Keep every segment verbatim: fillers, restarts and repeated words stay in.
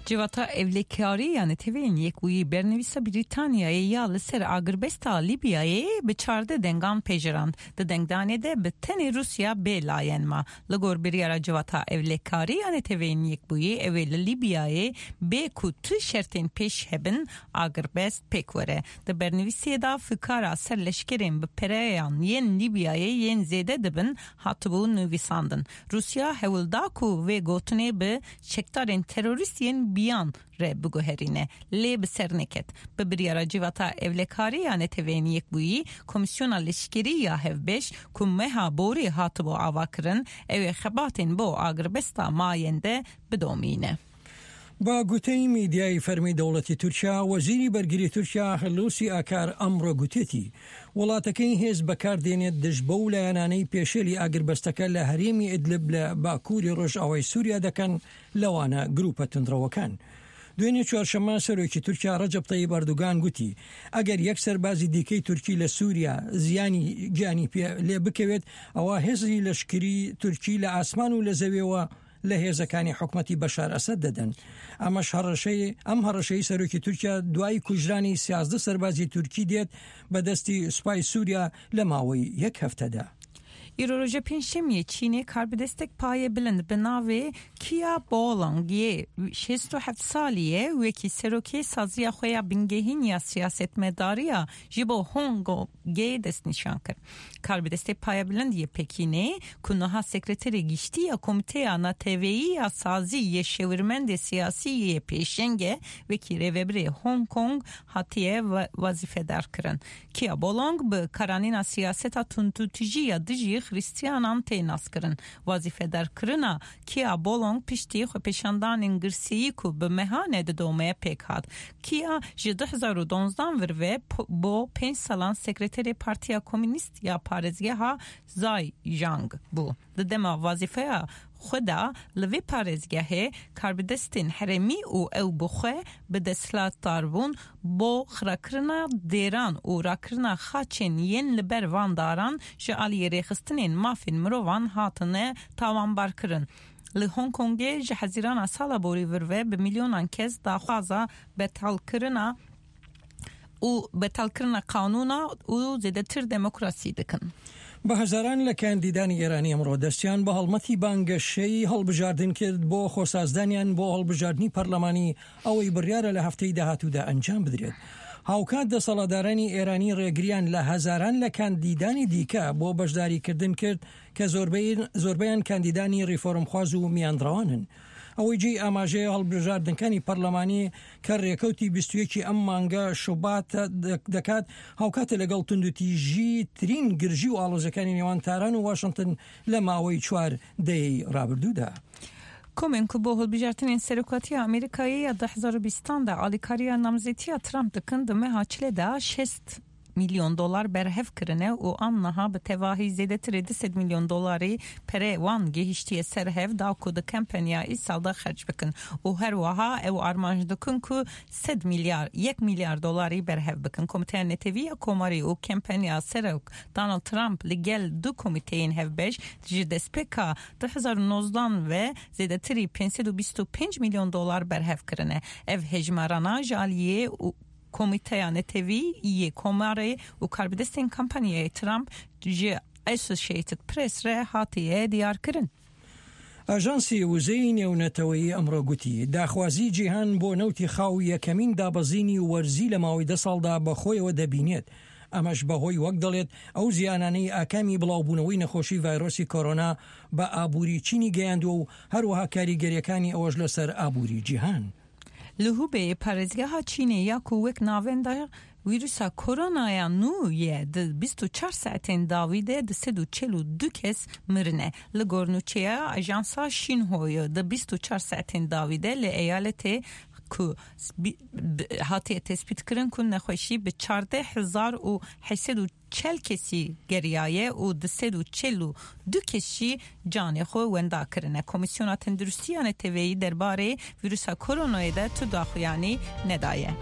Civata evlekari yani tevin yekûyî bernivîsa Brîtanyayê ya li ser Agrbesta Libyayê bi çarde dengan pejirand. Di dengdanê de bi tenê Rusya bê layen ma. Li gor biryara civata evlekari yani tevin yekbûyî evê li Libyayê bê ku tu şertên pêş hebin Agrbest pêk were. Di bernivîsiyê da fikara ser leşkerên bi pereyan yên Libyayê yên zêde dibin hatibû nivîsandin. Rusya hewilda ku vê gotinê bi çekdarên terorîst yên biyan re biguherine lê bi ser neket. Bi biryara civata evlekari yani tevên yekbûyî Komisyona Leşkeriya hevbeş ku meha borî hatibû avakirin ew ê xebatên bo Agrbesta mayên de bidomîne. با گوتەی میدیای فەرمی دەوڵەتی تورکیا وەزیری بەرگری تورکیا هەلوسی ئاکار ئەمڕۆ گوتێتی وڵاتەکەی هێز بەکاردێنێت دژ بە و لایەنانەی پێشێلی ئاگربەستەکە لە هەرێمی ئیدلب لە باکووری ڕۆژئاوای سووریا دەکەن لەوانە گروپە تندڕەوەکان. دوێنێ چوارشەممە سەرۆکی تورکیا ڕەجەب تەیب ئەردوغان گوتی ئەگەر یەک سەربازی دیکەی تورکی لە سووریا زیانی گیانی پێ لێ بکەوێت ئەوە هێزی لەشکری تورکی لە ئاسمان و لە زەویەوە لە هێزەکانی حکومەتی بەشار ئەسەد دەدەن. ئەمەش هەڕەشەی ئەم هەڕەشەی سەرۆکی تورکیا دوای کوژرانی سیازدە سەربازی تورکی دێت بەدەستی سوپای سووریا لە ماوەی یەک هەفتەدا. İroje pênşemiyê Çînê karbidestek payê bilind bi navê Kia Bolongê şêst û heft salî ye wekî serokê saziya xwe ya bingehîniya siyasetmedariya ji bo Hong Kongê destnîşan kir. Karbidestek paya bilind yê Pekînê ku niha sekreterê giştî ya Komîteya Nateveî ya Sazî yê Şewirmendê siyasî yê pêşenge wekî rêveberê Hong Kong hatiye wazîfedar kirin. Kia Bolong bi karanîna siyaseta tundutîjî ya dijî Hristiyanan tênas kirin. Wazîfedar kirina Kia Bolong piştî xwepêşandanên girsîyî ku bi mehanê didome pêk hat. Kia ji du hezar û donzdan vir ve bo pênc salan sekreterê Partiya Komünîst ya parêzgeha Zhejiang bû. Di dema wazîfeya xweda li vê parêzgehê karbidestên herêmî û ew bi xwe bi desthilatdar bûn bo xirakirina dêran û rakirina xaçên yên li ber van daran ji aliyê rêxistinên mafên mirovan hatine tawanbar kirin. Li Hong Kongê ji hezîrana sala borî vir ve bi milyonan kes daxwaza betalkirina û betalkirina qanûna û zêdetir demokrasî dikin. بە هەزاران لە کاندیدانی ئێرانی ئەمڕۆ دەستیان بە هەڵمەتی بانگەشەی هەڵبژاردن کرد بۆ خۆسازدانیان بۆ هەڵبژاردننی پەرلەمانی ئەوەی بڕیارە لە هەفتەی داهاتوودا ئەنجام بدرێت. هاوکات دەسەڵاتدارانی ئێرانی ڕێگریان لە هەزاران لە کاندیدانی دیکە بۆ بەشداریکردن کرد کە زۆربیان کاندیدانی ریفۆرمخواز و میاندڕەوانن. ئەوەی جێی ئاماژەیە هەڵبژاردنەکانی پەرلەمانی کە ڕێکەوتی بیست و یەکی ئەم مانگە شوبات دەکات هاوکاتە لەگەڵ توندوتیژی ترین گرژی و ئاڵۆزەکانی نێوان تاران و واشنگتن لە ماوەی چوار دەی ڕابردوودا. Komên ku bo hilbijartinên serokatiya Amerîkayê ya du hezar û bîstan de alîkariya namzetiya Trump dikin di meha çilê de şêst milyon dolar berhev kirine û an niha bi tevahî zêdetirê du sed milyon dolarî perê wan gihîştiye ser hev da ku di kampanya îsalda xerc bikin û her wiha ew armanj dikin ku sed milyar yek milyar dolarî berhev bikin. Komîteya Netewî Komarî û kampanya serok Donald Trump li gel du komîteyên hevbeş ji destpêka du hezar û nozdan ve zêdetirî pênc sed û bîst û pênc milyon dolar berhev kirine. Ev hejmarana ji aliyê û Komîteya Netewî yê Komarê û karbidestên kampanyayê Trump ji Associated Press re hatiye diyar kirin. ئاژانسی وزەی نێونەتەوەیی ئەمڕۆ گوتی داخوازی جیهان بۆ نەوتی خاو یەکەمین دابەزینی وەرزی لە ماوەی دە ساڵدا بەخۆیەوە دەبینێت. ئەمەش بەهۆی وەک دەڵێت ئەو زیانانەی ئاکامی بڵاوبوونەوەی نەخۆشی ڤایرۆسی کۆرۆنا بە ئابووری چینی گەیاندووە و هەروەها کاریگەریەکانی ئەوەش لەسەر ئابووری جیهان. Li Hubeyê parêzgeha Çînê ya ku wek navenda vîrusa koronaya nû ye di bîst û çar saetên dawî de di sed û çel û du kes mirine. Li gor nûçeya ajansa Şînhoyê di bîst û çar saetên dawî de li eyaletê ku hatiye tespît kirin ku nexweşî bi çardeh hezar û hesed û çel kesî geriyaye û di sed û çel û du kesî canê xwe wenda kirine. Komisyona Tenduristiya Neteweyî derbarê vîrusa koronayê de tu daxuyanî nedaye.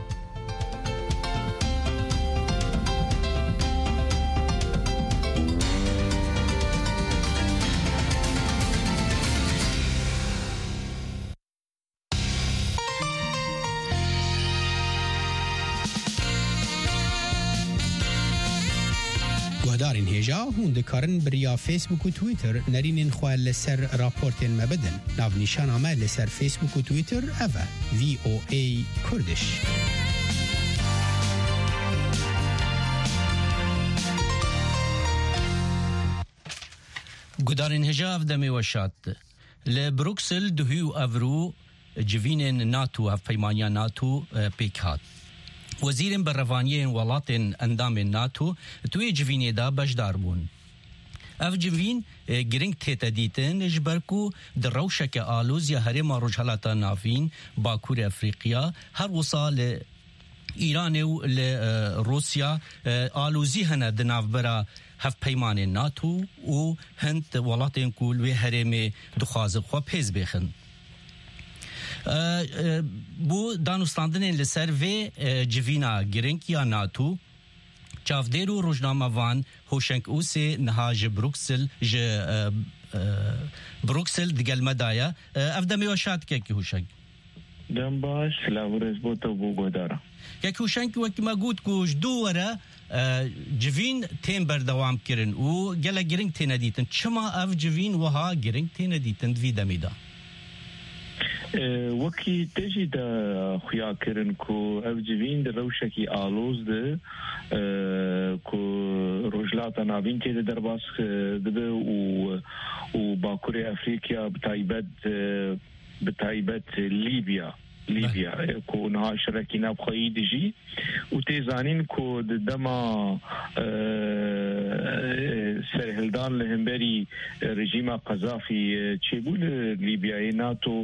گهدارین هجا هون دکارن بریا فیسبوک و تویتر نرینین خواه لسر راپورتین مبدن ناو نیشان آمه لسر فیسبوک و تویتر اوه وی او ای کردش. گدارین هجا اف دمی وشات لبروکسل دهیو افرو جوین ناتو هف پیمانیا ناتو پیکات وزیر برروانی ولات اندام ناتو توی جوینی دا بجدار بون. اف جوین گرنگ تیتا دیتن جبرکو در روشک آلوز یا هرم رجحلاتا نافین باکور افریقیا هر وصال ایران و روسیا آلوزی هنه دناف برا هف پیمان ناتو و هند ولاتین کول و هرم دخواز خواه پیز بخن. بو دانستاندن لسر و جوینا گرنگ یا ناتو چافدیرو روزنامه وان هوشنگ اوسی نهاج بروکسل ج بروکسل دگل مدایا افدمی وشات که که هوشنگ دم باش لاورز بوتو بو گودارا که هوشنگ وقتی ما گود کوش دوره جوین تیم بردوام کرن و گله گرنگ تینه دیتن چما اف جوین وها گرنگ تینه دیتن وی دمیدا وکی تجی دا خویا کرن کو اف جوین در روشکی آلوز ده کو رجلات نابین که در باس ده و و باکور افریقیا بتایبت بتایبت لیبیا لیبیا کو نها شرکی نبخوایی دیجی و تیزانین کو دما سرهلدان لهمبری رژیم قذافی چه بود لیبیای ناتو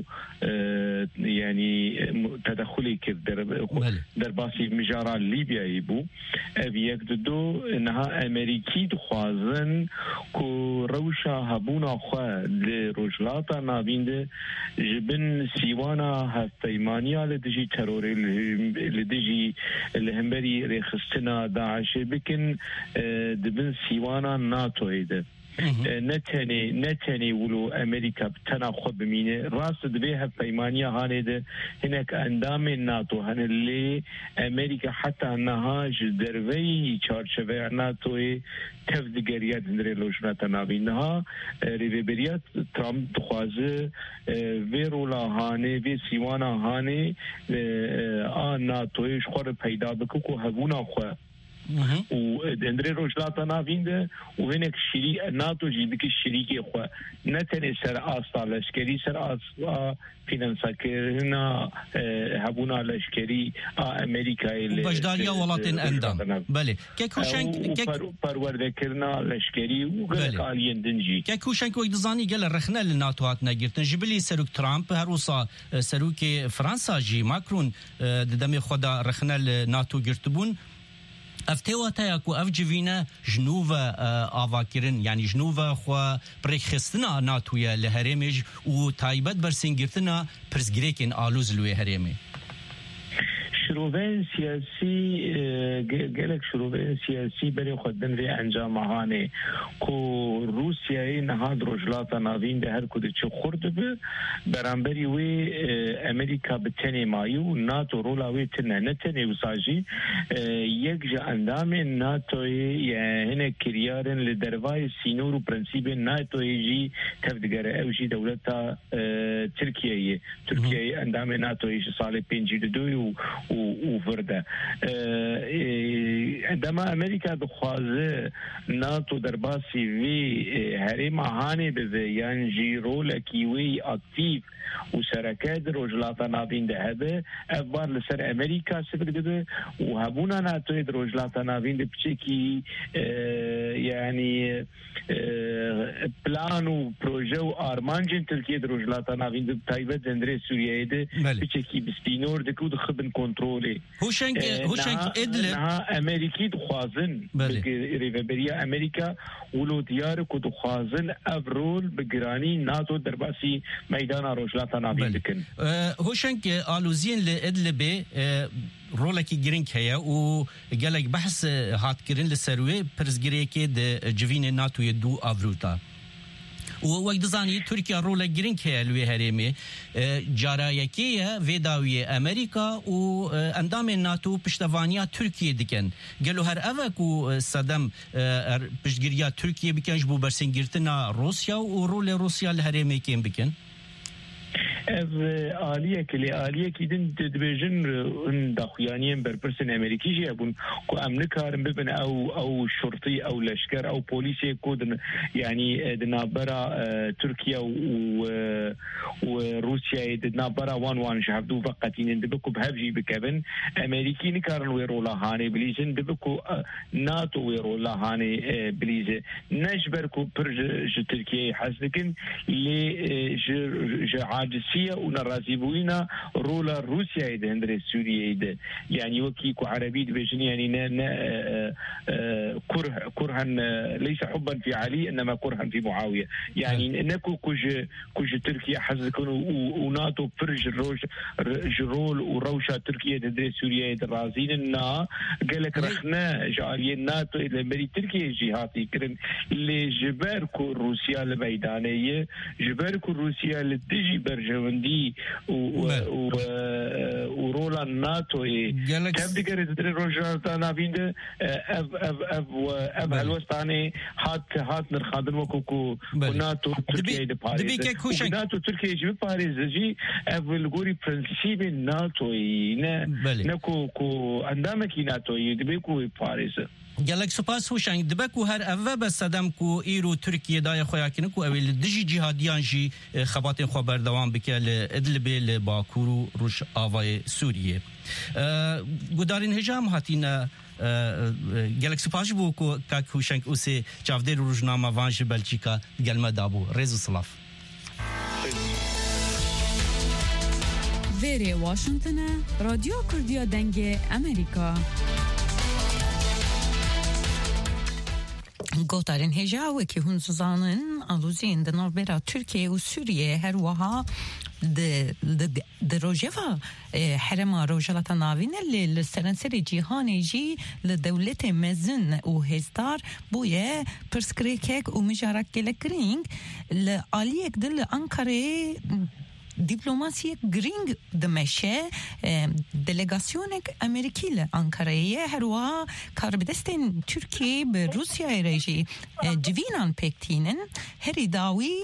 یعنی تدخلی کرد در در باسی مجارا لیبیایی بو او یک دو نها امریکی دخوازن کو روشا هبونا خواه لرجلاتا نابینده جبن سیوانا هفتیمان مانيا لدجي تروري لدجي الهمبري ريخستنا داعش بكن دبن سيوانا ناتو ايده نتني نتني ولو امريكا بتنا خب مينه راس دبيها بيمانيا هانيده هناك اندام الناتو هن اللي امريكا حتى انها جدروي چارچوه ناتو تفدگریت در لوجنات نابینها ریوبریات ترامپ دخوازه ویرولا هانه وی سیوانا هانه آن ناتویش خور پیدا بکو که هبونا خواه و اندري روجلاتا نافينده وهناك شريك ناتو جيبك الشريك اخوة نتني سر آستا لشكري سر آستا فينانساكرنا هبونا لشكري امريكا بجداريا ولاتين اندام بله كيكوشنك پروردكرنا لشكري وغلق آلين دنجي كيكوشنك ويدزاني قال رخنا للناتو هاتنا جرتن جبلي سروك ترامب هروسا سروك فرنسا جي ماكرون دمي خدا رخنا للناتو جرتبون افتواتا کو اف جوینا جنوبا آواکرن یعنی جنوبا خو برخستنا ناتویا لهرمج و تایبت برسنگرتنا پرزگریکن آلوز لوی هرمه شروعين سياسي قالك شروعين سياسي بري خدن في انجام هاني كو روسيا نهاد رجلات نافين ده هر كود تشو خرد به برامبري وي امريكا بتني مايو ناتو رولا وي تنه نتني وساجي يكجا اندام ناتو هنا كريارن لدرواي سينور برنسيب ناتو يجي تفدغره اوجي دولتا تركيا تركيا اندام ناتو يجي صالح بنجي دو وفرده عندما امريكا دخوازه ناتو در باسی وی هرم هاني به یان جیرو لکیوی اکتیف و سرکات روجلاتا نابین ده هده افبار لسر امريكا سبق ده و هبونا ناتو در روجلاتا نابین ده بچکی يعني بلان و پروژه و آرمانجن ترکیه در روجلاتا نابین ده تایبت زندره سوریه ده بچکی بسپینور ده کود خبن کنتروله هوشنگ هوشنگ ادلب نها امریکی دخوازن ریوبریا امریکا ولو دیار کو دخوازن افرول بگرانی ناتو در باسی میدان روجلاتا نابین دکن هوشنگ آلوزین لادلب رولکی گرینگ هيا و قالك بحث هات كرين لسروي برزگري كي د جوين ناتو يدو افروتا وەک دەزانی تورکیا ڕۆڵە گرنگ هەیە لێ هەرێمێ جارایەکەیە vێداویە ئەمریکا و ئەندامێن ناتۆ پشتەوانیا تورکیە دکەن گەلو هەر ئەڤک و سەدەم پشتگیریە تورکیە بکەنش بۆ بەرسنگرتنا رووسیا و ڕۆلێ رووسیا لە هەرێمێکێن بکەن ev aliyek li aliyek idin dibêjin daxuyaniyên berpirsên Amerîkî jî hebûn ku em nikarin bibin ew ew şurtî ew leşker ew polîsê ku din yanî di navbera Tirkiye û û Rûsyayê di navbera wan wan ji hevdû veqetînin dibe ku bi hev jî bikevin Amerîkî nikarin wê rola hanê bilîzin dibe ku NATO wê rola hanê bilîze ne ji ber ku pir ji Tirkiyeyê hez dikin lê ji عاجزية ونرازيبوينا رولا روسيا يده هندري سوريا يده يعني وكي كو عربي بيجن يعني نا نا كره كرها ليس حبا في علي انما كرها في معاوية يعني نكو كوج كوج تركيا حزكن وناتو فرج الروج جرول وروشة تركيا هندري سوريا يده رازين النا قالك رخنا جارية ناتو الى مري تركيا جهاتي كرن اللي جباركو روسيا الميدانية جباركو روسيا اللي تجي برجوندي ورولا الناتو كم دقيقة تدري روجا نافينده أب أب أب أب هالوستاني هات هات نرخادن وكوكو وناتو تركيا دي باريس وناتو تركيا يجي باريس جي أب الجوري برنسيب الناتو نا نكو كو عندما كي ناتو يدبيكو باريس gelek spas hoşang dibek u her evve be sedem ku îro Tirkiye daye xoyakin ku ew li dijî cihadiyan jî xebatên xwe berdewam bike li Idlibê li Bakur û Roj avayê Sûriyê gudarên hejam hatîne gelek spas bû ku kak hoşang û sê çavdêr û rojnama van ji Belçîka gelme dabû rêz û silav Vêrê Washington'a Radyo Kurdiya Dengê Amerîka گوتارین هجاوی که هون زانن آلوزین د نوبرا ترکیه و سوریه هر وها د د روجوا حرما روجلات ناوین ل سرنسری جهانی جی ل دولت مزن و هزدار بویه پرسکریکک و مجارک گلکرینگ ل آلیک دل انکاره دیپلماسی گرینگ دمشه دلگاسیونک امریکی ل انکارایه هروا کاربدستن ترکیه به روسیه رژی جوینان پکتینن هری داوی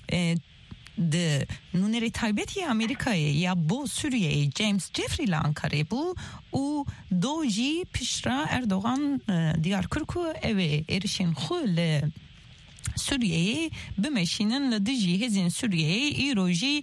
د نونری تایبتی امریکایی یا بو سوریه جیمز جفری ل انکاره بو او دو جی پیشرا اردوغان دیار کرکو اوه ارشین خو ل سوریه بمشینن لدجی هزین سوریه ایروژی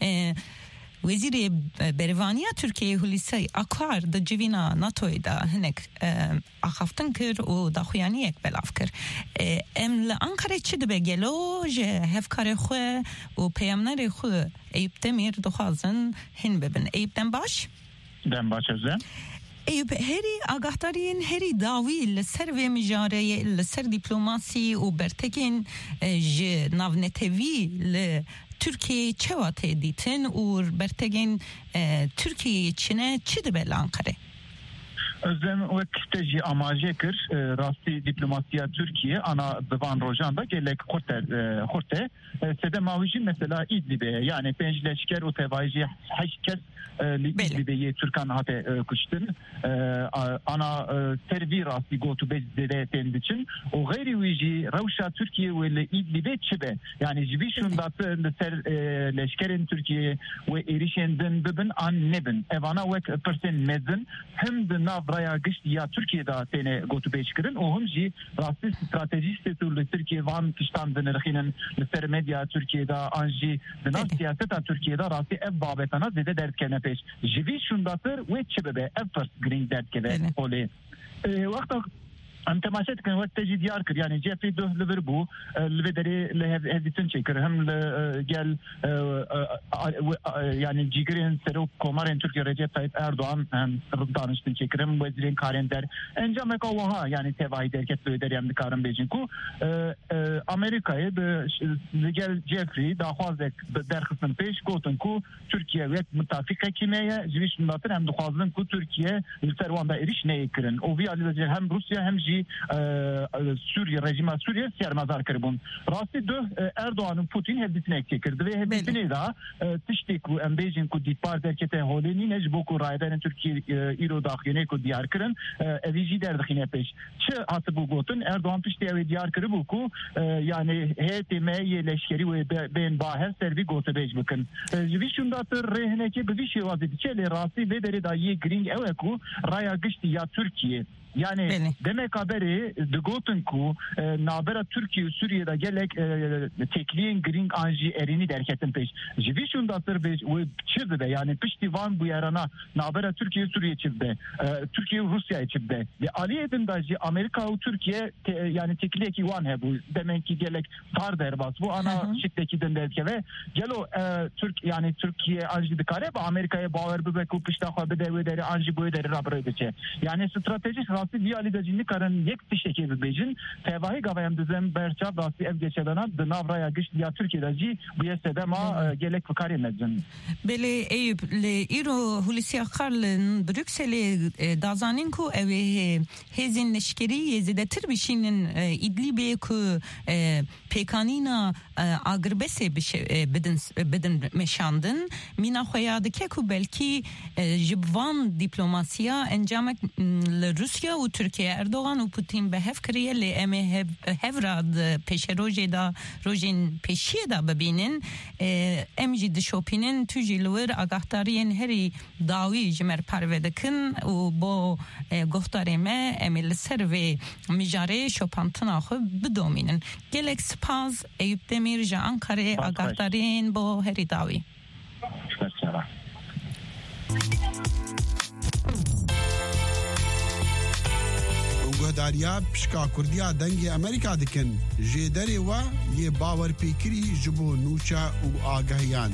وزیر بروانیا ترکیه هولیسی اکار د جوینا ناتوی دا هنک اخافتن کر و دا خویانی یک بلاف کر ام لانکاره چی دو بگلو جه هفکار خواه و پیامنر خواه ایب دمیر دخوازن هن ببن ایب دم باش؟ دم باش ازن ایوب هری آگاهدارین هری داوی لسر و مجاره لسر دیپلماسی و برتگین ج ناونتوی ل ترکیه چه واته دیتن و برتگین ترکیه چنه چی دبل انقره Özlem وقتی amacı kır rasti diplomasiya Türkiye ana divan rojanda gelek kurte kurte sede mavicin mesela İdlib'e yani pençleşker o tevaji haşker İdlib'e Türkan hate kuştun ana servi rasti gotu bezdede tendiçin o gayri vici Ravşa Türkiye ve İdlib'e çibe yani jibi şundatı ser leşkerin Türkiye ve erişendin bibin an nebin evana ve persen mezin hem de nav raya gişti ya Türkiye'de tene gotu beşkirin o hem ji rasti stratejist türlü Türkiye van kiştan denirхinin ser medya Türkiye'de anji dinav siyaseta Türkiye'de rasti ev babetana zede dertkene peş jivi şundatır ve çibebe ev first green dertkene ole vakta ام تماشات كان وقت تجي ديار كر يعني جاء في ده لبربو البدري لهذه تنشكر هم قال يعني جيجرين سرو كومارين تركيا رجب طيب اردوغان هم ردانش تنشكرم وزيرين كارين در انجام كوها يعني تبعي دركت بدريم دكارم بيجنكو امريكاي بجل جيفري داخوازك در خصم پیش گوتن کو تركيا وقت متفقه كيمياء جويش ناتر هم دخوازن کو تركيا لسروان دا اريش نيكرن او في على هم روسيا هم جی سوریه رژیم سوریه سرمازار کربون راستی دو اردوغان و پوتین هدیتنه که کرد و هدیتنه دا تشتی کو امبیجین کو دیپار درکته هولینی نجبو کو رایدن ترکیه ایرو داخلینه کو دیار کرن اویجی در دخینه پیش چه حتی گوتن اردوغان تشتی اوی دیار کربو کو yani heyetime leşkeri ve ben bahar servi gote bej bakın. Jivişunda tır rehneki bir şey vaziyeti çele rasi ve deri dahi green eveku raya gişti ya Türkiye. Yani Beni. demek haberi de goten ku nabera Türkiye Suriye'de gelek tekliğin green anji erini derketin peş. Jivişunda tır bej ve çizdi de yani piştivan bu yarana nabera Türkiye Suriye çizdi. Türkiye Rusya çizdi. Ve aliyedin dahi Amerika ve Türkiye yani tekliğe ki van he bu demek ki gelek tar derbas bu ana şiddeki döndürke ve gelo Türk yani Türkiye anji dikare ve Amerika'ya bağır bir beku pişta bedeve deri anji bu deri rabra geçe. Yani stratejik bir alidacini karın yek tişeki bejin tevahi gavayam dizem berçav dasti ev geçedana dnavraya güç ya Türkiye'de bu yesede ma gelek fıkari medzin. Bele Eyüp le iro Hulusi Akar'ın Brüksel'e dazanin ku evi hezin leşkeri yezide tırbişinin İdlib'e ku pekanina agrbese bedin bedin meşandın mina xoyadike ku belki jibvan diplomasiya encamek Rusya و ترکیه اردوغان و پوتین به هف کریه لی ام هفراد پیش روژه دا روژین پیشیه دا ببینن ام جی دشوپینن تو جلوور آگاهدارین هری داوی جمر پروده کن و با گفتارمه امیل سر و مجاره شوپانتنا خو بدومینن گلک سپاز ایوب دمیر جا انکاره آگاهدارین با هری داوی گهداریا پشکا کردیا دنگ امریکا دکن جدری و یه باور پیکری جبو نوچا و آگاهیان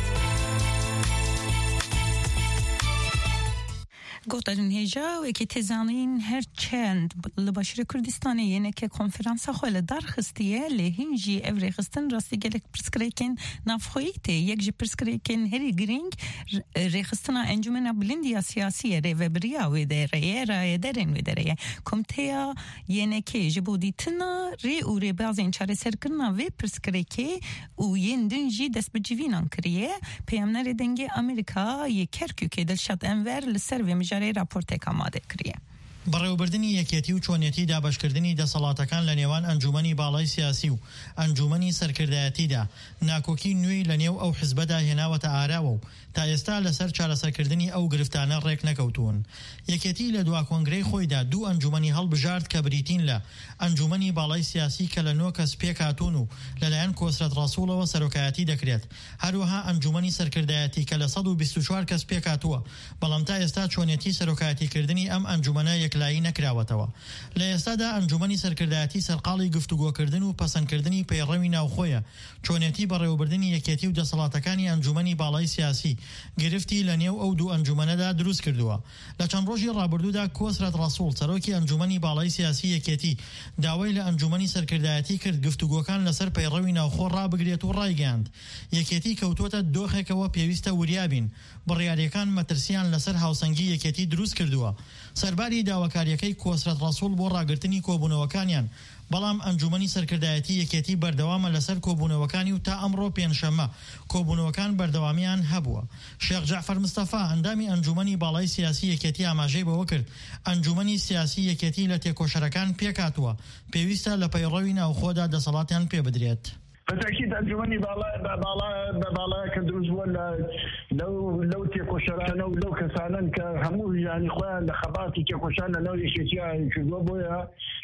گفتن هجا و که تزانین هر چند لباشر کردستانی یعنی که کنفرانس خوال درخستیه لهینجی افریقستان راستی گلک پرسکریکن نفخویته یک جی پرسکریکن هری گرینگ ریخستان انجمن بلندیا سیاسیه ری و بریا و دره رای درین و دره کمتیا یعنی که جبودی تنا ری و ری بازین چاره سرکرنا و پرسکریکه و یندنجی دست بجوینان کریه پیامنر دنگی امریکا یک کرکوکه دلشاد انور لسر و جاری راپورتێک ئامادە کریە. بەڕێوەبردنی یەکێتی و چۆنیەتی دابەشکردنی دەسەڵاتەکان لە نێوان ئەنجومەنی باڵای سیاسی و ئەنجومەنی سەرکردایەتیدا ناکۆکی نوێی لە نێو ئەو حیزبەدا هێناوەتە ئاراوە و تا ئێستا لەسەر چارەسەرکردنی ئەو گرفتانە ڕێک نەکەوتوون. یەکێتی لە دوا کۆنگرەی خۆیدا دوو ئەنجومەنی هەڵبژارد کە بریتین لە ئەنجومەنی باڵای سیاسی کە لە نۆ کەس پێک هاتوون و لەلایەن کۆسرەت ڕەسوڵەوە سەرۆکایەتی دەکرێت. هەروەها ئەنجومەنی سەرکردایەتی کە لە سەد و بیست و چوار کەس پێک هاتووە بەڵام تا ئێستا چۆنیەتی سەرۆکایەتیکردنی ئەم ئەنجومەنە یەکلایی نەکراوەتەوە. لە ئێستادا ئەنجومەنی سەرکردایەتی سەرقاڵی گفتوگۆکردن و پەسەندکردنی پەیڕەوی ناوخۆیە. چۆنیەتی بەڕێوەبردنی یەکێتی و دەسەڵاتەکانی ئەنجومەنی باڵای سیاسی گرفتی لە نێو ئەو دوو ئەنجومەنەدا دروست کردووە. لە چەند ڕۆژی ڕابردوودا کۆسرەت ڕەسوڵ سەرۆکی ئەنجومەنی باڵای سیاسی یەکێتی داوای لە ئەنجومەنی سەرکردایەتی کرد گفتوگۆکان لەسەر پەیڕەوی ناوخۆ ڕابگرێت و ڕایگەاند. یەکێتی کەوتووەتە دۆخێکەوە پێویستە وریابین. بڕیارەکان مەترسیان لەسەر هاوسەنگی یەکێتی دروست کردووە. سەرباری داواکاریەکەی کۆسرەت ڕەسوڵ بۆ ڕاگرتنی کۆبوونەوەکانیان بەڵام ئەنجومەنی سەرکردایەتی یەکێتی بەردەوامە لەسەر کۆبوونەوەکانی و تا ئەمڕۆ پێنجشەممە کۆبوونەوەکان بەردەوامیان هەبووە. شێخ جەعفەر مستەفا ئەندامی ئەنجومەنی باڵای سیاسی یەکێتی ئاماژەی بەوە کرد ئەنجومەنی سیاسی یەکێتی لە تێکۆشەرەکان پێکاتووە پێویستە لە پەیڕەوی ناوخۆدا دەسەڵاتیان پێ بدرێت. بالتأكيد أنجمني بالا بالا بالا كدروز ولا لو لو تيكوشرانا ولو كسانا كهمو يعني خويا لخباتي تيكوشانا لو يشيتيا كجوبويا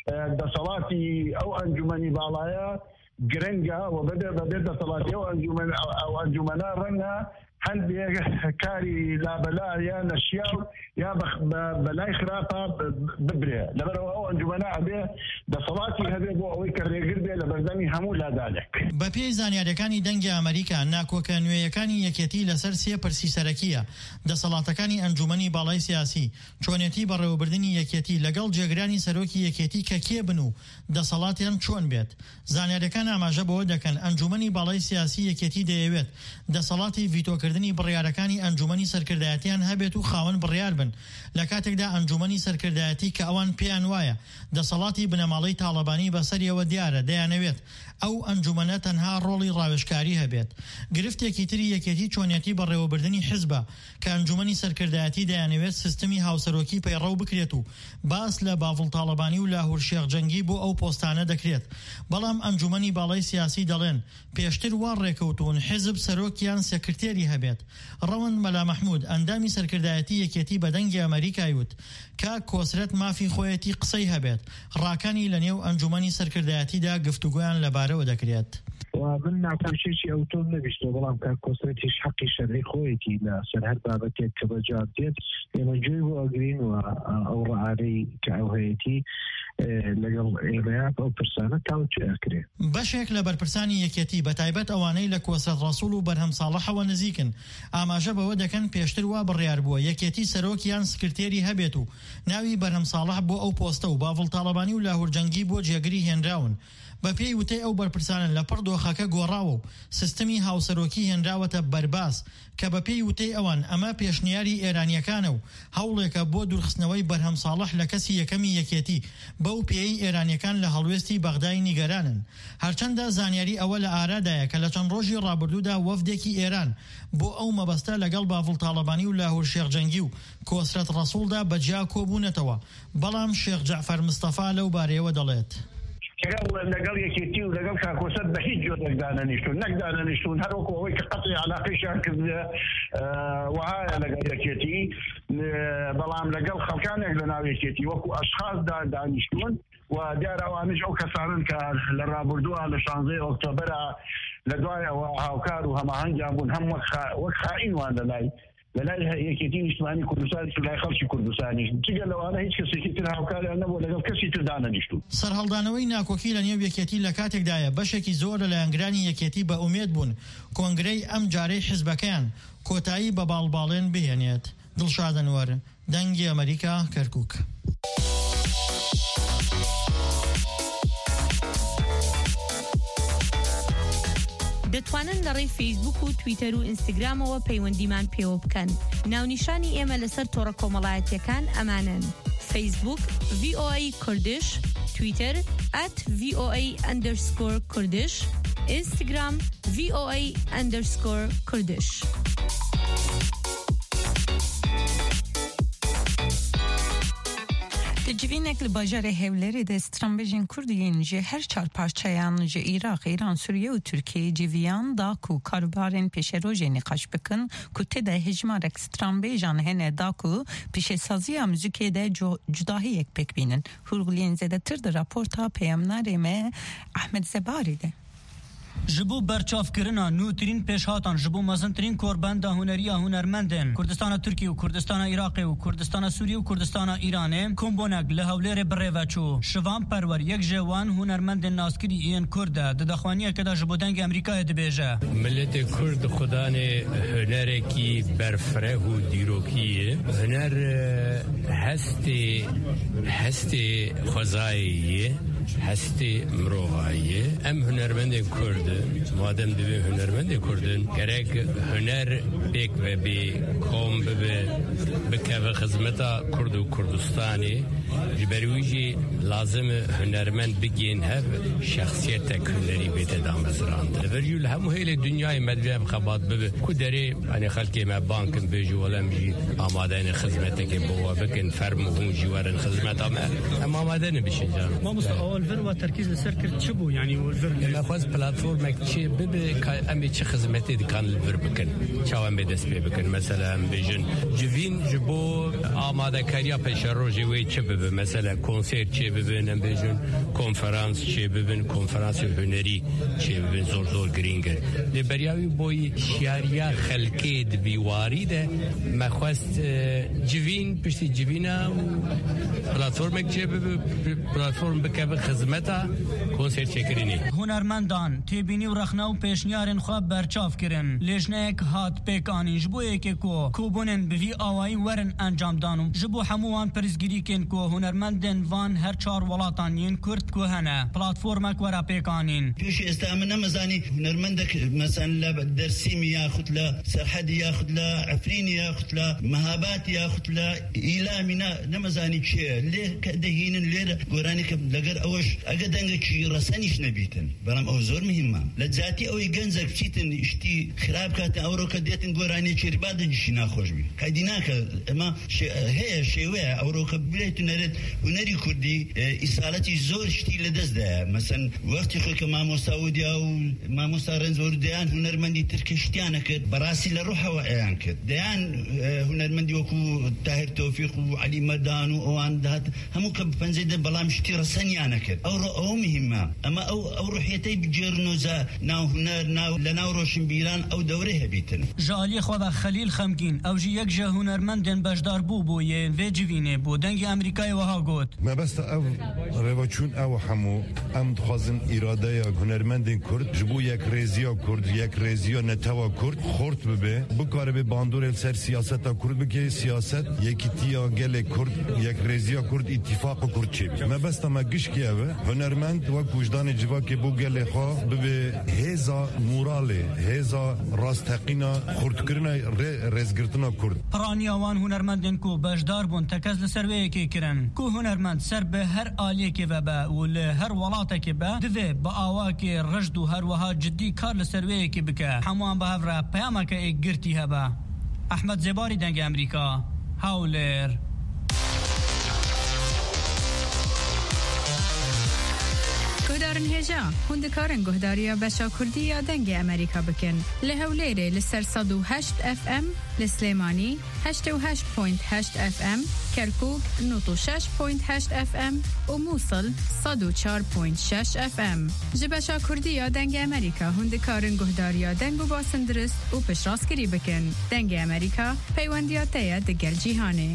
دصلاتي أو أنجمني بالايا جرنجا وبدأ بدأ دصلاتي أو أنجمن أو أنجمنا رنا هندي كاري لا بلا يا نشياو يا بخ بلاي خرافة ببرة لبرو أو أنجمنا به دصلاتي هذا بو أوي كريجر به لبردني همو لا ذلك. بەپێی زانیاریەکانی دەنگی ئەمریکا ناکۆکە نوێیەکانی یەکێتی لەسەر سێ پرسی سەرەکیە دەسەڵاتەکانی ئەنجومەنی باڵای سیاسی چۆنیەتی بەڕێوەبردنی یەکێتی لەگەڵ جێگرانی سەرۆکی یەکێتی کە کێ بن و دەسەڵاتیان چۆن بێت. زانیاریەکان ئاماژە بەوە دەکەن ئەنجومەنی باڵای سیاسی یەکێتی دەیەوێت دەسەڵاتی ڤیتۆکردنی بەڕێوەکردنی بڕیارەکانی ئەنجومەنی سەرکردایەتیان هەبێت و خاوەن بڕیار بن لە کاتێکدا ئەنجومەنی سەرکردایەتی کە ئەوان پێیان وایە دەسەڵاتی بنەماڵەی تاڵەبانی بەسەریەوە دیارە دەیانەوێت ئەو ئەنجومەنە تەنها ڕۆڵی ڕاوێژکاری هەبێت. گرفتێکی تری یەکێتی چۆنیەتی بەڕێوەبردنی حیزبە کە ئەنجومەنی سەرکردایەتی دەیانەوێت سیستمی هاوسەرۆکی پەیڕەو بکرێت و باس لە باڤڵ تاڵەبانی و لاهور شێخجەنگی بۆ ئەو پۆستانە دەکرێت. بەڵام ئەنجومەنی باڵای سیاسی دەڵێن پێشتر وا ڕێکەوتون حیزب سەرۆکیان سێکرتێری هەبێت. ڕەوەند مەلا مەحموود ئەندامی سەرکردایەتی یەکێتی بە دەنگی ئەمریکای وت کە کۆسرەت مافی خۆیەتی قسەی هەبێت ڕاکانی لە نێو ئەنجومەنی سەرکردایەتیدا گفتوگویان لەبارەوە دەکرێت. من ناکۆشێکی ئەوتۆم نەبیستەوە بەڵام کار کۆسرەتیش حەقی شەرعی خۆیەتی لە سەر هەر بابەتێک کە بەجار دێت ئێمە گوێی بۆ ئەگرین و ئەو ڕعارەی کە ئەو هەیەتی لەگەڵ ئێمەیە ئەو پرسانە تاوتوێ ئەکرێ. بەشێک لە بەرپرسانی یەکێتی بەتایبەت ئەوانەی لە کۆسرەت ڕەسوڵ و بەرهەم ساڵحەوە نزیکن ئاماژە بەوە دەکەن پێشتر وا بڕیار بووە یەکێتی سەرۆکیان سکرتێری هەبێت و ناوی بەرهەم ساڵح بۆ ئەو پۆستە و باڤڵ تاڵەبانی و لاهور جەنگی بۆ جێگری هێنراون. بە پێی وتەی ئەو بەرپرسانن لە پڕ دۆخەکە گۆڕاوە و سیستمی هاوسەرۆکی هێنراوەتە بەرباس کە بە پێی وتەی ئەوان ئەمە پێشنیاری ئێرانیەکانە و هەوڵێکە بۆ دوورخستنەوەی بەرهەم ساڵح لە کەسی یەکەمی یەکێتی بەو پێی ئێرانیەکان لە هەڵوێستی بەغدای نیگەرانن. هەرچەندە زانیاری ئەوە لە ئارادایە کە لە چەند ڕۆژی ڕابردوودا وەفدێکی ئێران بۆ ئەو مەبەستە لەگەڵ باڤڵ تاڵەبانی و لاهور شێخجەنگی و کۆسرەت ڕەسوڵدا بەجیا کۆبوونەتەوە. بەڵام شێخ جەعفەر مستەفا لەو بارەیەوە دەڵێت لەگەڵ یەکێتی و لەگەڵ کاکۆسەت بە هیچ جۆرێک دانەنیشتون نەکدانەنیشتون هەروەکو ئەوەی کە قەتعی عەلاقەیشیان کردە وەهایە لەگەڵ یەکێتی بەڵام لەگەڵ خەڵکانێک لە ناو یەکێتی وەکو ئەشخاصدا دانیشتون و دیارە ئەوانش ئەو کەسانن کە لە ڕابردووە لە شانزەی ئۆکتۆبەرە لە دوایەوە هاوکار و هەماهەنگیان بوون هەم وەک خائینوان لەلای لەلای یەکێتی نیشتمانی کوردستانی و لای خەڵکی کوردستانی جگە لەوانە هیچ کەسێکی تر هاوکاریان نەبوو لەگەڵ کەسی تر دانەنیشتون. سەرهەڵدانەوەی ناکۆکی لە نێو یەکێتی لە کاتێکدایە بەشێکی زۆر لە لایەنگرانی یەکێتی بە ئومێد بوون کۆنگرەی ئەم جارەی حیزبەکەیان کۆتایی بە باڵباڵێن بهێنێت. دڵشاد ئەنوەر، دەنگی ئەمریکا، کەرکووک. دەتوانن لەڕێی فەیسبوک و تویتەر و ئینستاگرامەوە پەیوەندیمان پێوە بکەن. ناونیشانی ئێمە لەسەر تۆڕە کۆمەڵایەتیەکان ئەمانن: فەیسبوک ڤی ئۆ ئەی کوردش، تویتەر ئەت ڤی ئۆ ئەی ئەندەرسکۆر کوردش، ئینستاگرام ڤی ئۆ ئەی ئەندەرسکۆر کوردش. Dicivînek li bajarê Hewlêrê de stranbêjên Kurdiyên ji her çar parçayan ji Iraq, Îran, Sûriye û Tirkiyeyê civiyan da ku karbarên pêşerojê nîqaş bikin ku têde hejmarek stranbêjan hene da ku pêşesaziya muzîkê de cudahiyek pêk bînin. Hûrguliyên zêdetir di raporta peyamnarê me Ahmed Zebarî de. ji bo berçavkirina nûtirîn pêşhatan ji bo mezintirîn korbenda huneriya hunermendên Kurdistana Tirkiye û Kurdistana Iraqê û Kurdistana Sûriye û Kurdistana Îranê kombonek li Hewlêrê birêveçû. Şivan perwer yek ji wan hunermendên naskirî yên Kurd e di daxwaniyeke de ji bo dengê Amerîkayê dibêje. Milletê Kurd xudanê hunerekî berfireh û dîrokî ye. Huner hestê hestê xwezayê ye. هەستی مرۆڤاییە ئەم هونەرمەندێک کوردن مادەم دەبێ هونەرمەندێک کوردن گەرەک هونەر پێک بێ کۆم ببێ بکەوە خزمەتا کورد و کوردستانی لەبەرویژی لازمە هونەرمەند بگین هەر شخصیەتێک هونەری بێتە دامەزراند لەبەریو لە هەموو هێلێ دنیای مەدوێ بخەبات ببێ کو دەرێ ئەنێ خەڵکێ مە بانکن بێژی وەڵەمژی ئامادەنە خزمەتێکی بۆوە بکن فەرم و هونجی وەرن خزمەتا مە ئەم ئامادەنە بشینجان والفر وتركيز لسركر تشبو يعني والفر لما خواز بلاتفورمك تشي ببي امي تشي خدمتي كان الفر بكن شاوان بدس بكن مثلا بيجن جفين جبو آماده كاريا بشروجي وي تشبب مثلا كونسيرت تشي ببن بيجن كونفرانس تشي ببن كونفرانس هنري تشي ببن زور زور جرينجر لبرياوي بوي شياريا خلقي دبيواري ده ما خواز جفين بشتي جفينا بلاتفورمك تشي ببي بلاتفورم بكبه خزمەتا کۆنسێرت چێکردنی هونەرمەندان تێبینی و رەخنە و پێشنیارن خوا بەرچاوکردن لێژنەیەک هات پێکانیش بۆ یەکێک و کۆبوونن بڤی ئاوایی وەرن ئەنجامدان دانو جبو هەمووان پرسگیریکن کو هونەرمەندن وان هەر چار وڵاتانین کورد کو هەنە پلاتفۆرمێک وەرە پێکانین پێش ئێستا من نەمەزانی هونەرمەندێک مەسەن لە دەرسیمی یاخود لە سەرحەدی یاخود لە ئەفرینی یاخود لە مەهاباتی یاخود لە ئیلامی نەمەزانی چێ لێ کە دەهینن لێرە گۆرانی کە لەگەر ئەوەش ئەگە دەنگێکی ڕەسەنیش نەبیتن بەڵام ئەو زۆر مهمە لە جاتی ئەوەی گەنجە بچیتن شتی خراپ کاتن ئەوڕۆکە دێتن گۆرانی چێریبا دەنجشی ناخۆش بی کایدی ناکە ئەمە هەیە شێوەیە ئەوڕۆکە بێت نەرێت هونەری کوردی ئیسالەتی زۆر شتی لەدەستدایە مەسەن وەختی خۆی کە مامۆستا ودیا و مامۆستا ڕێنزۆردیان هونەرمەندی ترکە شتیانە کرد بەڕاستی لە ڕۆحەوە ئەیان کرد دەیان هونەرمەندی وەکو تاهیر تۆفیق و عەلی مەدان و ئەوان داهات هەموو کە پەنجەی دە بەڵام شتی ڕەسەنیانە کرد ئەو ئەو مهمە ئەمە ئەو ئەو ڕوحیەتەی بجێرن و ناو هونەر لە ناو ڕۆشنبیران ئەو دەورەی هەبیتن ژالی خۆدا خەلیل خەمگین ئەوژی یەک ژە هونەرمەندێن بەشدار بوو بۆ یێن وێ جوینێ بۆ دەنگی ئەمریکای وەها گوت مەبەستە ئەو ڕێوەچوون ئەو هەموو ئەم دخوازن ئیرادەیە هونەرمەندین کورد ji bo yekrêziya Kurd yekrêziya netewê Kurd xort bibe bikare bê bandorê ser siyaseta Kurd bike siyaset yekîtiya gelê Kurd yekrêziya Kurd îtîfaqa Kurd çêbî mebesta me gişkî ev e hunermend wek wijdanê civakê bû gelê xwe bibe hêza moralê hêza rastteqîna xurtkirina rêzgirtina Kurd piraniya wan hunermendên ku bejdar bûn tekez li ser wê yekê kirin ku hunermend ser bi her aliyekê vebe û li her welatekê be divê bi awakê rejd û her wiha ciddî kar li ser wê yekê bike hemûwan bi hev re peyameke êkgirtî hebe Ehmed Zêbarî dengê Amerîka Hawlêr گهدارن هجا هون دکارن گهداریا بشا کردی یا دنگ امریکا بکن لهولیره لسر صد و هشت اف ام لسلیمانی هشت و هشت پوینت هشت اف ام کرکوک نوت و شش پوینت هشت اف ام و موصل صد و چار پوینت شش اف ام جبشا کردی یا دنگ امریکا هون دکارن گهداریا دنگ و باسندرست و پشراسکری بکن دنگ امریکا پیوندیات تیا دگر جیهانه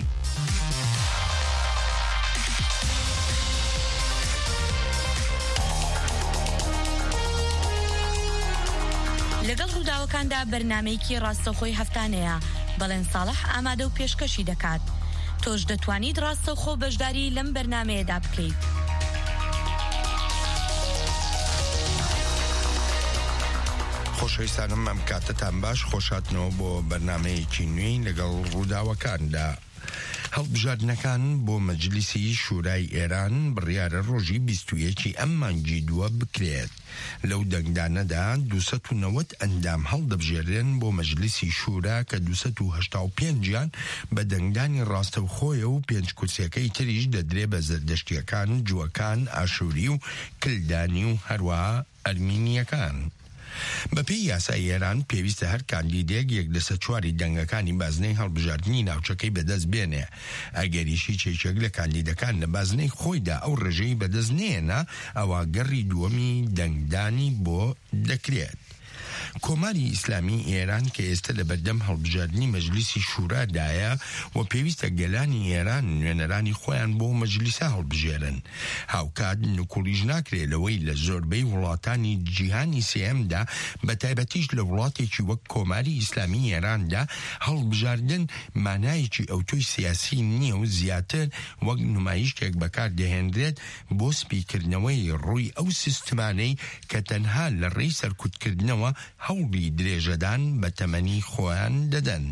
لەگەڵ ڕووداوەکاندا بەرنامەیەکی ڕاستەوخۆی هەفتانەیە بەڵێن ساڵح ئامادە و پێشکەشی دەکات تۆش دەتوانیت ڕاستەوخۆ بەشداری لەم بەرنامەیەدا بکەیت خۆشەویستانم ئەم کاتتان باش خۆشاتنەوە بۆ بەرنامەیەکی نوێی لەگەڵ ڕووداوەکاندا هەڵبژاردنەکان بۆ مەجلیسی شورای ئێران بڕیارە ڕۆژی بیست و یەکی ئەم مانگی دووە بکرێت لەو دەنگدانەدا دووسەد و نەوەت ئەندام هەڵدەبژێرن بۆ مەجلیسی شورا کە دووسەد و هەشتا و پێنجیان بە دەنگدانی ڕاستەوخۆیە و پێنج کورسیەکەی تریش دەدرێ بە زەردەشتیەکان جووەکان ئاشووری و کلدانی و هەروەها ئەرمینیەکان بەپێی یاسای ئێران پێویستە هەر کاندیدێک یەک لەسەر چواری دەنگەکانی بازنەی هەڵبژاردننی ناوچەکەی بەدەست بێنێ ئەگەریشی چێچێک لە کاندیدەکان لە بازنەی خۆیدا ئەو ڕێژەی بەدەست نێنا ئەوە گەڕی دووەمی دەنگدانی بۆ دەکرێت کۆماری ئیسلامی ئێران کە ئێستا لە بەردەم هەڵبژاردننی مەجلیسی شورادایە و پێویستە گەلانی ئێران نوێنەرانی خۆیان بۆ مەجلیسە هەڵبژێرن هاوکات نکوڵیش ناکرێت لەوەی لە زۆربەی وڵاتانی جیهانی سێمدا بە تایبەتیش لە وڵاتێکی وەک کۆماری ئیسلامی ئێراندا هەڵبژاردن مانایەکی ئەوتۆی سیاسی نییە و زیاتر وەک نمایشتێک بەکار دەهێنرێت بۆ سپیکردنەوەی ڕووی ئەو سیستمانەی کە تەنها لە ڕێی سەرکوتکردنەوە هەوڵی درێژەدان بە تەمەنی خۆیان دەدەن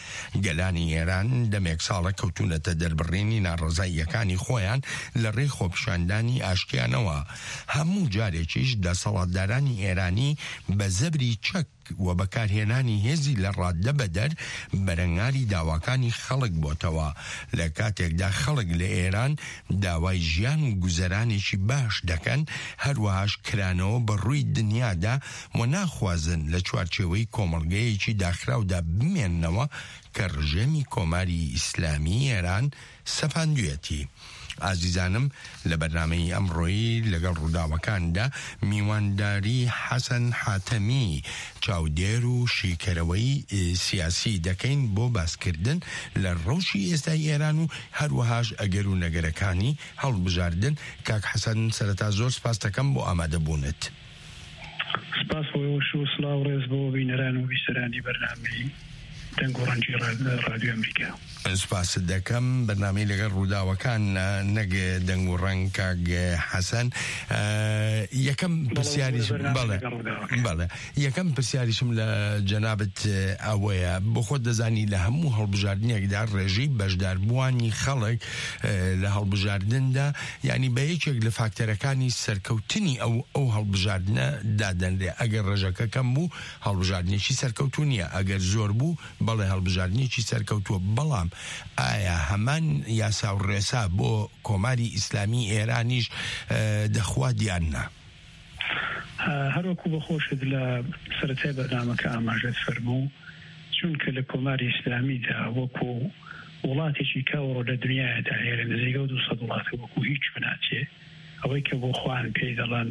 گەلانی ئێران دەمێک ساڵە کەوتونەتە دەربڕێنی ناڕەزاییەکانی خۆیان لە ڕێی خۆپیشاندانی ئاشتیانەوە هەموو جارێکیش دەسەڵاتدارانی ئێرانی بە زەبری چەک و بەکارهێنانی هێزی لە ڕاددە بەدەر بەرەنگاری داواکانی خەڵک بۆتەوە لە کاتێکدا خەڵک لە ئێران داوای ژیان و گوزەرانێکی باش دەکەن هەروەهاش کرانەوە بە ڕووی دنیادا و ناخوازن لە چوارچێوەی کۆمەڵگەیەکی داخراودا بمێننەوە کە ڕژێمی کۆماری ئیسلامی ئێران سەپاندوێتی ئازیزانم لە بەرنامەی ئەمڕۆیی لەگەڵ ڕووداوەکاندا میوانداری حەسەن حاتەمی چاودێر و شیکەرەوەی سیاسی دەکەین بۆ باسکردن لە ڕەوشی ئێستای ئێران و هەروەهاش ئەگەر و نەگەرەکانی هەڵبژاردن کاک حەسەن سەرەتا زۆر سپاس دەکەم بۆ ئامادەبوونت سپاس بۆ وش و سڵاو ڕێز بۆ بینەران و بیسەرانی بەرنامەی دەنگ و ڕەنجی رادیۆ ئەمریکا. سپاس دەکەم بەرنامەی لەگەڵ ڕووداوەکان نەک دەنگ و ڕەنگ کاک حەسەن. یەکەم پرسیاریش بەڵێ بەڵێ یەکەم پرسیاریشم لە جەنابەت ئەوەیە بۆ خۆت دەزانی لە هەموو هەڵبژاردنێکدا ڕێژەی بەشداربووانی خەڵک لە هەڵبژاردندا یعنی بە یەکێک لە فاکتەرەکانی سەرکەوتنی ئەو ئەو هەڵبژاردنە دادەنرێ. ئەگەر ڕێژەکە کەم بوو هەڵبژاردنێکی سەرکەوتو نییە، ئەگەر زۆر بوو بەڵێ هەڵبژاردنێکی سەرکەوتووە. بەڵام ئایا هەمان یاسا و ڕێسا بۆ کۆماری ئیسلامی ئێرانیش دەخوا دیاننا؟ هەروەکو بەخۆشت لە سەرەتای بەرنامەکە ئاماژەت فەرموو، چونکە لە کۆماری ئیسلامیدا وەکو وڵاتێکی کەوڕۆ لە دنیادا هەیە نزیکە و دووسەد وڵاتە وەکو هیچ بناچێ، ئەوەی کە بۆ خوان پێی دەڵێن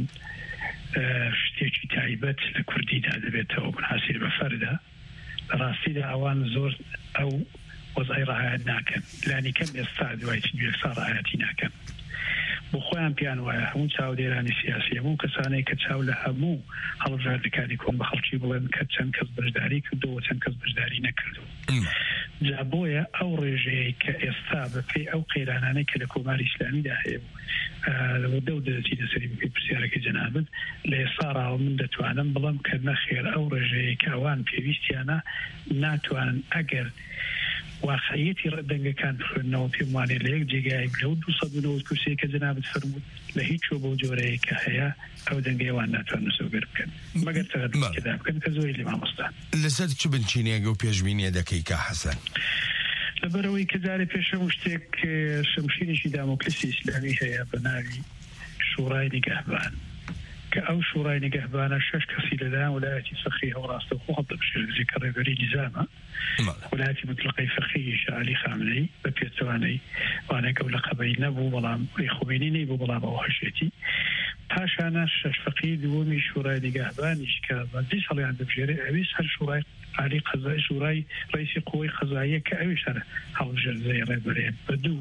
شتێکی تایبەت لە کوردیدا دەبێتەوە منحەسیر بە فەردە، لە ڕاستیدا ئەوان زۆر ئەو وەزعی ڕەعایەت ناکەن، لانی کەم ئێستا دوای چندێک ساڵ ڕەعایەتی ناکەن. بۆ خۆیان پیان وایە هەموو چاودێرانی سیاسی، هەموو کەسانەی کە چاو لە هەموو هەڵبژاردنەکانی کۆن بە خەڵکی بڵێن کە چەند کەس بەشداری کردەوە چەند کەس بەشداری نەکردەوە. جا بۆیە ئەو ڕێژەیە کە ئێستا بەپێی ئەو قەیرانانەی کە لە کۆماری ئیسلامیدا هەیە بوو دە و دەرەچی دەسەری بکەی پرسیارەکە جەنابەت لە ئێستا ڕاوە من دەتوانم بڵم کە نەخێر ئەو ڕێژەیە کە ئەوان پێویستیانە ناتوانن ئەگەر واقعیەتی ڕەدەنگەکان بخوێنەوە پێم وانێ لە یەک جێگای لەو دووسەد و نەوەت کورسەیە کە جەنابەت فەرمووت لە هیچ بۆ جۆرەیە کە هەیە ئەو دەنگەیەوان ناتوانن سەوگەر بکەن مەگەر تەغەدەکەدا بکەن کە زۆری لێ مامۆستا. لەسەر چ بنچینێگە و پێشبینیە دەکەی کە حەسەن؟ لەبەرەوەی کە جارێ پێشەم شتێک شەمشیرێکی دامۆکرسی ئیسلامی هەیە بە ناوی شوڕای نیگەهبان کە ئەو شوڕای نیگەهبانە شەش کەسی لەلایەن ویلایەتی فقیه و ڕاستەوخۆ هەڵدەبژێردرێت کە ڕێبەری نیزامە ویلایەتی مطلقەی فقیه عەلی خامنەی بە پێچەوانەی وانەکە و لەقەبەی نەبوو بەڵام خۆمینی نەیبوو بەڵام ئەو هەشێتی پاشانە شەش فقیه دووەمی شوڕای نیگەهبانیش کە بەندی هەڵیان دەبژێرێت ئەویش هەر شوڕای عالی قەزای شوڕای ڕئیسی قووەی قەزاییە کە ئەویش هەر هەڵبژێردرێت ڕێبەرێت بە دوو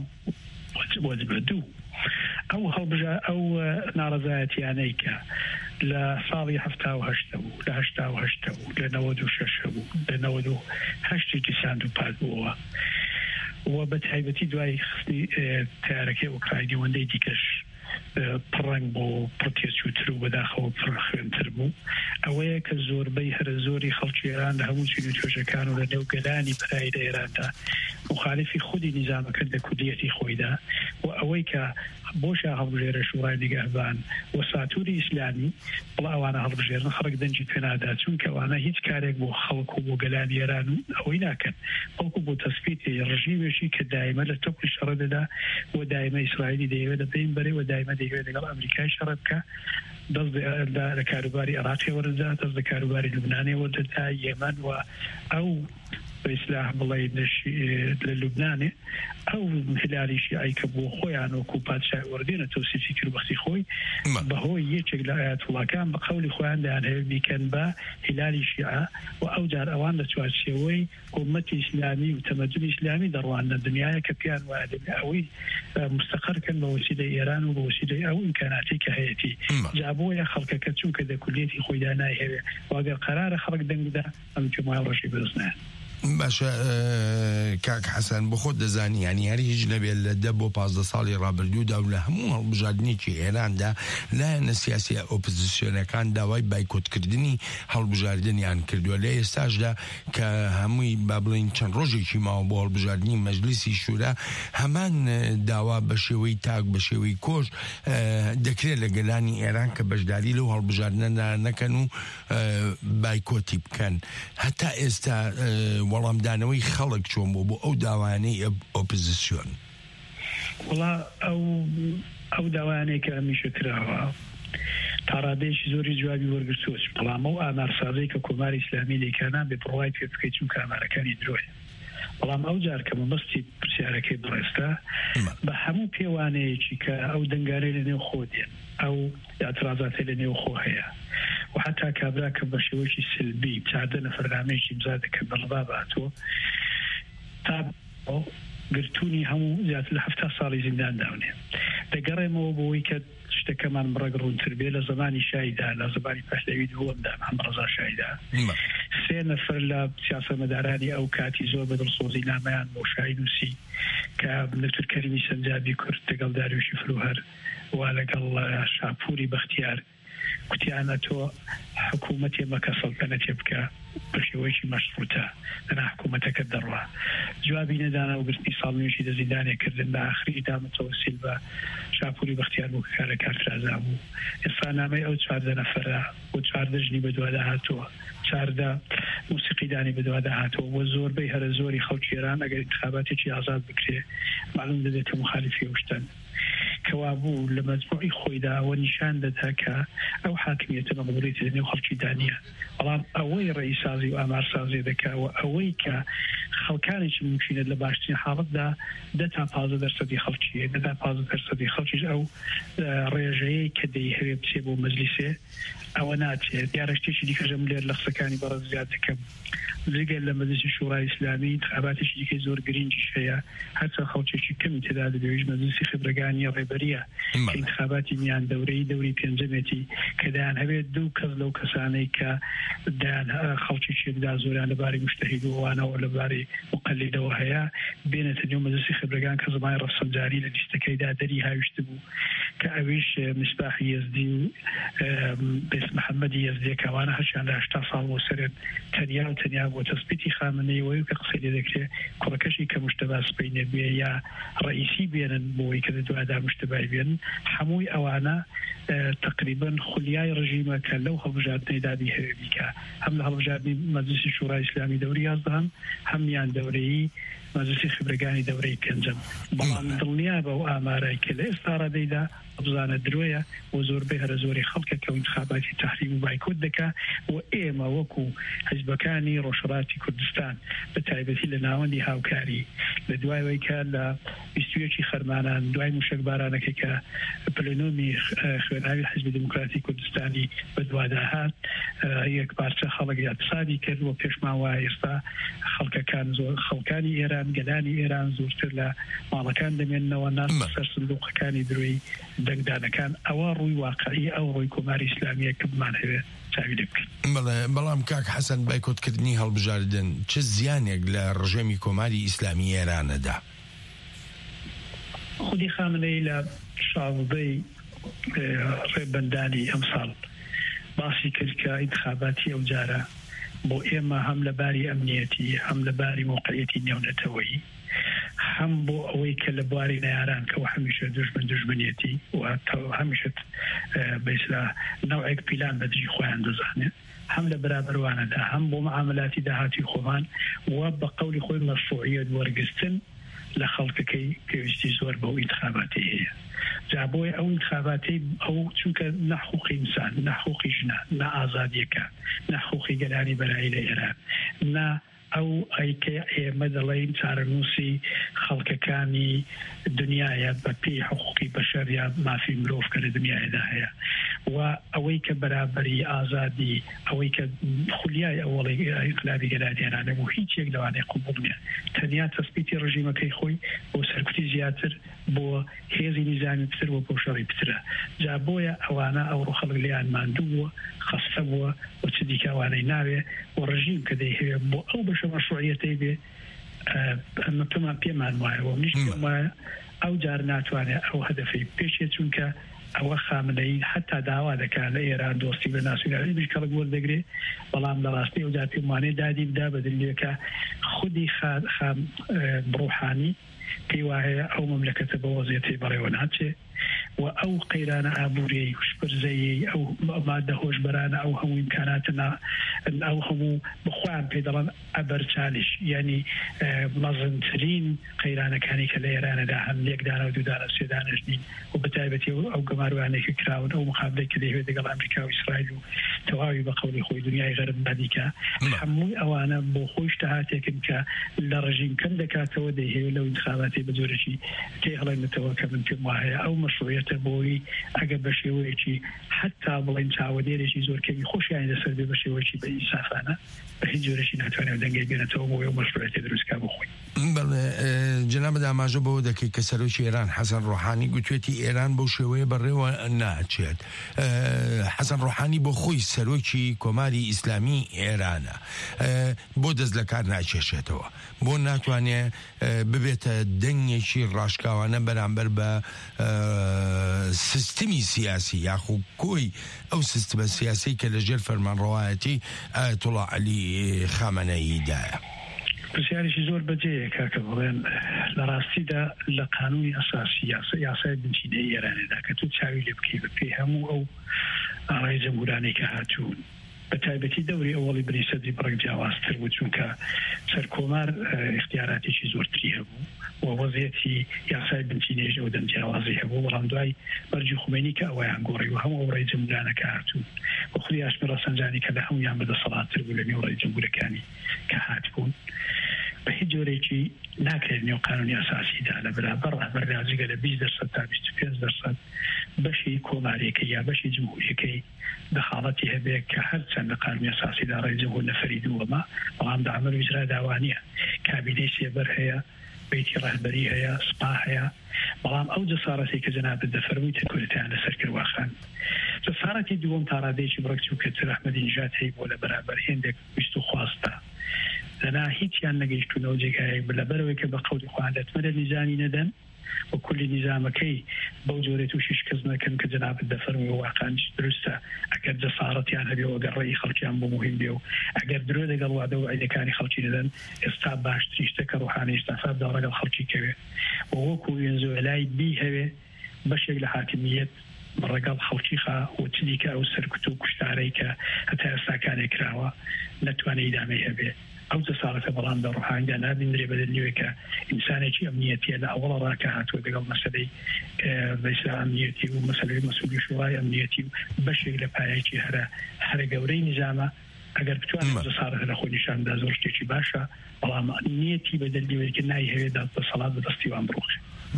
بە دوو ئەو هەڵبژا ئەو ناڕەزایەتیانەی کە لە ساڵی هەفتا و هەشتە بوو لە هەشتا و هەشتە بوو لە نەوەد و شەشە بوو لە نەوەد و هەشتێکی ساند و پات بووەوە و بە تایبەتی دوای خستنی تیارەکەی ئوکراینی وەندەی دیکەش پڕەنگ بۆ پڕتێچووتر و بەداخەوە پڕ خوێنتر بوو ئەوەیە کە زۆربەی هەرە زۆری خەڵکی ئێران لە هەموو چین و توێژەکان و لە نێوگەلانی پرای لە ئێراندا مخالفی خودی نیزامەکە لە کوردیەتی خۆیدا و ئەوەی کە بۆشە هەڵبژێرە شوڕای نیگەهبان و ساتوری ئیسلامی بڵ ئەوانە هەڵبژێرن خەڵک دەنجی پێنادا چونکە ئەوانە هیچ کارێک بۆ خەڵک و بۆ گەلانی ئێران و ئەوەی ناکەن بەڵکو بۆ تەسبیتی ڕژیمێکی کە دایمە لە تۆپی شەڕەدەدا و دایمە ئیسرائیلی دەیەوێت دەبین بەرێ و دایمە دەیەوێت لەگەڵ ئەمریکای شەڕ بکە دەست لە کاروباری عێراقی وەرەدا دەست لە کاروباری لوبنانی وەرەدا یەمەن و ئەو بإصلاح بڵێ لە لوبنانێ ئەو هلالی شیعی کە بۆ خۆیان وەکو پادشای وەردێنە تەوسیفی کرد بەختی خۆی بەهۆی یەکێک لە ئایەتوڵاکان بە قەولی خۆیان دەیان هەیە بیکەن بە هلالی شیعە و ئەو جار ئەوان لە چوارچێوەی حکومەتی ئیسلامی و تەمەدونی ئیسلامی دەڕوان لە دنیاە کە پیان وایە دەبێ ئەوەی مستەقرکەن بە وسیلەی ئێران و بە وسیلەی ئەو ئیمکاناتی کە هەیەتی جا بۆیە خەڵکەکە چونکە دەکولیەتی خۆیدا نایهەوێ واگەر قەرارە خەڵک دەنگدا ئەم جومای ڕۆژی بەدەستنایە. باشە کاک حەسەن بۆ خۆت دەزانی ینی هەر هیچ نەبێت لە دە بۆ پازدە ساڵی ڕابردوودا و لە هەموو هەڵبژاردنێکی ئێراندا لایەنە سیاسی ئۆپۆزیسیۆنەکان داوای بایکۆتکردنی هەڵبژاردنیان کردووە لە ئێستاشدا کە هەمووی با بڵین چەند ڕۆژێکی ماوە بۆ هەڵبژاردنی مەجلیسی شورا هەمان داوا بە شێوەی تاک بە شێوەی کۆش دەکرێت لە گەلانی ئێران کە بەشداری لەو هەڵبژاردنە نەکەن و بایکۆتی بکەن هەتا ئێستا وەڵامدانەوەی خەڵک چۆن بوو بۆ ئەو داوانەی ئۆپۆزیسیۆن؟ وڵا ئەو ئەو داوانەیە کە ئەمیشە کراوە تا ڕادەیەکی زۆری جوابی وەرگرتووە بەڵام ئەو ئامارسازەی کە کۆماری ئیسلامی لێکانان بێ بڕوای پێ بکەیت چونکە ئامارەکانی درۆیە بەڵام ئەو جار کە مەبەستی پرسیارەکەی بڕێستا بە هەموو پێوانەیەکی کە ئەو دەنگارەی لە نێو خۆ دێن ئەو ئاعترازاتی لە نێو خۆ هەیە و حتا کابرا کە بە شێوەیەکی سلبی چاردە نەفەرنامەیەکی ئیمزا دەکەن بەڵبا باتوە تا گرتوونی هەموو زیاتر لە هەفتا ساڵی زیندان داونێ دەگەڕێمەوە بۆەوەی کە شتەکەمان بڕەگڕونتر بێ لە زمانی شایدا لە زمانی پەهلەوی دووەمدا هەم ڕەزا شایدا سێ سێ نەفر لە سیاسەتمەدارانی ئەو کاتی زۆر بەدڵسۆزی نامەیان بۆشایی نووسی کە دکتۆر کەریمی سەنجابی کورد لەگەڵ داریوشی فرۆهەر و لەگەڵ شاپوری بەختیار کوتیانە تۆ حکوومەت ئێمەکە سەڵتەنەتێ بکە بە شێوەیەکی مەشروطە لەنا حکوومەتەکە دەڕوا جوابی نەدانا و گرتنی ساڵ نوێژی دەزیندانێ کردن لە ئاخری دامەتەوەسیل بە شاپوری بەختیار بوو کارە کارفرازا بوو ئێستا نامەی ئەو چواردە نەفەرە بۆ چواردە ژنی بەدووادا هاتووە چواردە موسیقیدانی بەدووادا هاتووە وە زۆربەی هەرە زۆری خەڵکی ئێران ئەگەر انتخاباتێکی ئازاد بکرێ معلوم دەبێتە مخالفی ئەوشتن کەوابوو لە مەجموعی خۆیدا ئەوە نیشان دەدا کە ئەو حاکمیەتە مەبڕێتی لە نێو خەڵکی دانیە بەڵام ئەوەی ڕئیسازی و ئامارسازی دەکاوە ئەوەی کە خەڵکانێکی ممکنێت لە باشترین حاڵەتدا دە تا پازدە دەرسەدی خەڵکیە دە تا پازدە دەرسەدی خەڵکیش ئەو ڕێژەیەی کە دەیهەوێ بچێ بۆ مەجلیسێ ئەوە ناچێت دیارە شتێکی دیکەژەم لێر لە قسەکانی بەڕێز زیاد دەکەم جگەر لە مەجلیسی شورای ئیسلامی انتخاباتێکی دیکەی زۆر گرنگیش هەیە هەرچە خەڵکێکی کەمی تێدا دەبێت مەجلیسی خبرەکانی ڕێبەریە کە انتخاباتی میان دەورەی دەوری پێنجەمێتی کە دایان هەبێت دوو کەس لەو کەسانەی کە دایان خەڵکیێکدا زۆریان لەبارەی مشتەهید و وانەوە لەبارەی مقەلیدەوە هەیە بێنێتە نێو مەجلیسی خبرەکان کە زمانی ڕەفسەنجاری لە لیستەکەیدا دەری هاویشت بوو کە ئەویش مصباح یەزدی و بێس محەممەدی یەزدیەکە ئەوانە هەرچیان لە هەشتا ساڵ بۆ سەرێت تەنیا و تەنیا بۆ تەسبیتی خامنەیەوەی کە قسەی لێ دەکرێت کوڕەکەشی کە مشتەبا سپەینێ بێ یا ڕئیسی بێنن بۆی کە دەدووادا مشتەبای بێنن هەمووی ئەوانە تقریبا خولیای ڕژیمە کە لەو هەڵبژاردنەی دادی هەوێ بیکە هەم لە هەڵبژاردنی مەجلیسی شورای ئیسلامی دەوری یازدەهەم هەمیان دەورەیی مەجلیسی خبرەکانی دەورەی پێنجەم بەڵام دڵنیا بە ئەو ئامارای کە لە ئێستا ڕادەیدا ئەبزانە درۆیە و زۆربەی هەرە زۆری خەڵکە کە انتخاباتی تحریم و بایکۆت دەکا و ئێمە وەکو حیزبەکانی ڕۆژهەڵاتی کوردستان بە تایبەتی لە ناوەندی هاوکاری لە دوایەوەی کە لە بیستویەکی خەرمانان دوای موشک بارانەکە کە پلەنۆمی خوێناوی حیزبی دموکراتی کوردستانی بەدوادا هات یەک پارچە خەڵک یادسادی کرد و پێشمان وایە ئێستا خەڵکەکان زۆر خەڵکانی ئێران گەلانی ئێران زۆرتر لە ماڵەکان دەمێننەوە ناس سەر سندوقەکانی دروی دەنگدانەکان ئەوە ڕووی واقعی ئەو ڕۆی کۆماری ئیسلامیە کە بمان هەوێت چاوی لێ بکەین. بەڵام کاک حەسەن بایکۆتکردنی هەڵبژاردن چه زیانێک لە ڕژێمی کۆماری ئیسلامی ئێرانەدا؟ خودی خامنەی لە شازدەی ڕێبەندانی ئەمساڵ باسی کرد کە ئینتخاباتی ئەو جارە بۆ ئێمە هەم لە باری ئەمنیەتی هەم لە باری موقعیەتی نێونەتەوەیی هەم بۆ ئەوەی کە لە بواری نەیاران کەەوە هەمیشە دژمن دژمنیەتی و هەمیشت بەیسلا نەوەیەک پیلان بە دژی خۆیان دەزانێت هەم لە بەرابەروانەدا هەم بۆ معاملاتی داهاتی خۆمان و بە قەولی خۆی مەشروعیەت وەرگستن لە خەڵکەکەی پێویستی زۆر بەو ئینتخاباتی هەیە جا بۆی ئەو ئینتخاباتی ئەو چونکە نەحقوقی ئینسان نەحقوقی ژنە نە ئازادیەکە نەحقوقی گەلانی بەرایی لە ئێران نە ئەو ئەیکە ئێمە دەڵێن چارەنووسی خەڵکەکانی دنیاە بە پێی حقوقی بەشەر یا مافی مرۆڤ کە لە دنیادا هەیە و ئەوەی کە بەرابەری ئازادی ئەوەی کە خولیای ئەوڵی ئینقلابی گەلانیانە بوو هیچ یەک لەوانەیە قبول نییە تەنیا تەسبیتی ڕژیمەکەی خۆی بۆ سەرکوتی زیاتر بۆ هێزی نیزامی پتر و بۆ شەڕی پترە جا بۆیە ئەوانە ئەو ڕۆ خەڵک لیان ماندوو بووە خەستە بووە و چ دیکەوانەی ناوێ و ڕژیم کە دەیهەوێ بۆ ئەو بەشە مەشروعیەتەی بێ ئەمەتەمان پێمان وایەوە منیش پێم وایە ئەو جار ناتوانێت ئەو هەدەفەی پێشێت چونکە ئەوە خامنەی حتا داوا دەکات لە ئێران دۆستی بە ناسوونالی بیشکەڵک وەردەگرێت بەڵام لە ڕاستی ئەو جار پێمانێت دادی بدا بەدلێکە خودی خام ڕوحانی پێی وایە ئەو مەملەکەتە بە وەزیەتی بەڕێوە ناچێ و ئەو قەیرانە ئابووری شپرزەیی ئەو مادە هۆشبەرانە ئەو هەموو ئیمکاناتە ئەو هەموو بخوایان پێ دەڵێن ئەبەرچالیش یعنی مەزنترین قەیرانەکانی کە لە ئێرانەدا هەم یەکدانە و دوودانە سێدانەش نین و بەتایبەتی ئەو گەماروانێکی کراون ئەو مخابلەی کە دەیەوێت لەگەڵ ئەمریکا و ئیسرائیل و تەواوی بە قەولی خۆی دنیای غەرب بادیکە هەمووی ئەوانە بۆ خۆی شتەهاتێکن کە لە ڕژیم کەم دەکاتەوە دەیهەوێت لەو انتخاباتی بە جۆرەی تێهڵێنێتەوە کە من پێم وایە ئەو مەشروعیەتە بۆی ئەگە بە شێوەیەکی حتا بڵێن چاوەدێرێکی زۆر کەمی خۆشیان لەسەر بێ بە شێوەیەکی بە ئینسافانە بە هیچ جۆرەشی ناتوانێت دەنگی بێنێتەوە بۆ ئەو مەشروعیەتە دروستکا بۆ خۆی. بەڵێ جەنابەت ئاماژە بەوە دەکەی کە سەرۆکی ئێران حەسەن ڕۆحانی گوتوێتی ئێران بەو شێوەیە بەڕێوە ناچێت. حەسەن ڕۆحانی بۆ خۆی سەرۆکی کۆماری ئیسلامی ئێرانە، بۆ دەست لە کار ناکێشێتەوە، بۆ ناتوانێت ببێتە دەنگێکی ڕاشکاوانە بەرامبەر بە سیستمی سیاسی یاخو کۆی ئەو سیستمە سیاسی کە لەژێر فەرمانڕەوایەتی ئایەتوڵا عەلی خامنەئیدایە. پرسیارێکی زۆر بەجێیە کاکە بڵێن لە ڕاستیدا لە قانونی ئەساسی یاسای بنچینەی ئێرانێدا کە تو چاوی لێ بکەی بە پێی هەموو ئەو ئاڕای جەمهورانەی کە هاتوون بە تایبەتی دەوری ئەوڵی بنی سەدی بڕێک جیاوازتر بوو، چونکە سەرکۆمار اختیاراتێکی زۆرتری هەبوو و وەزیەتی یاسای بنچینەیەش ئەو دەم جیاوازی هەبوو، بەڵام دوای بەرجی خومێنی کە ئەوەیان گۆڕی و هەموو ئەوڕای جەمهورانە کە هاتوون و خودی ئاشمێرە سەنجانی کە لە هەمویان بەدەسەڵاتتر بوو لە نێوڕای جەمهورەکانی کە هاتبوون بە هیچ جۆرێکی ناکرێت نێو قانونی ئەساسیدا لە بەرابەر ڕەهبەرگازیگە لە بیست دەرسەد تا بیست و پێنج دەرسەد بەشی کۆمارێکەکەی یا بەشی جمهوریەکەی دەخاڵەتی هەبێت کە هەرچەند لە قانونی ئەساسیدا ڕێی جەمهور نەفەری دووەمە، بەڵام دەعمل و ئیجرا داوا نییە، کابینەی سێبەر هەیە، بەیتی ڕەهبەری هەیە، سپا هەیە، بەڵام ئەو جەسارەتی کە جەنابەت دەفەرمووی تەکۆرەتیان لەسەر کردواخان. جەسارەتی دووەم تا ڕادەیەکی بڕەکچوو کە سەر ئەحمەدی نیژاد هەیە بۆ لە بەرابەر هێندێک ویست و خواستە لەنا هیچیان نەگەیشتونەوە جێگایەک لەبەرەوەی کە بە قەولی خۆیان دەتمەرە نیزانی نەدەن و کولی نیزامەکەی بەو جۆرێت و شیش کەس نەکەن کە جەنابەت دەفەرمووی واقعاً دروستە ئەگەر جەسارەتیان هەبێ و ئەگەر ڕێی خەڵکیان بۆ مهم بێ و ئەگەر درۆ لەگەڵ وادە و عیدەکانی خەڵکی دەدەن ئێستا باشتری شتە کە ڕوحانی ئێستافات دا ڕەگەڵ خەڵکی کەوێ و وەکو وێنزوێلای بی هەوێ بەشێک لە حاکمیەت ڕەگەڵ خەڵکی خا و چنی کە ئەو سەرکوت و کوشتارەی کە هەتا ئێستاکانێک کراوە نەتوانێت ئیدامەی هەبێ. ئەو جەسارەتە بەڵام لە ڕوحانیدا نابینرێ بەدەنیوێ کە ئینسانێکی ئەمنیەتیە لە ئەوڵە ڕاکە هاتووە لەگەڵ مەسەلەی بەیسا ئەمنیەتی و مەسەلەی مەسئولی شوڕای ئەمنیەتی و بەشێک لە پایەکی هەرە هەرە گەورەی نیزامە ئەگەر بتوانێت جەسارەتە لە خۆی نیشاندا زۆر شتێکی باشە، بەڵام نیەتی بەدەنیوێ کە نایهەوێت دەسەڵات بەدەستیوان بڕۆخێ.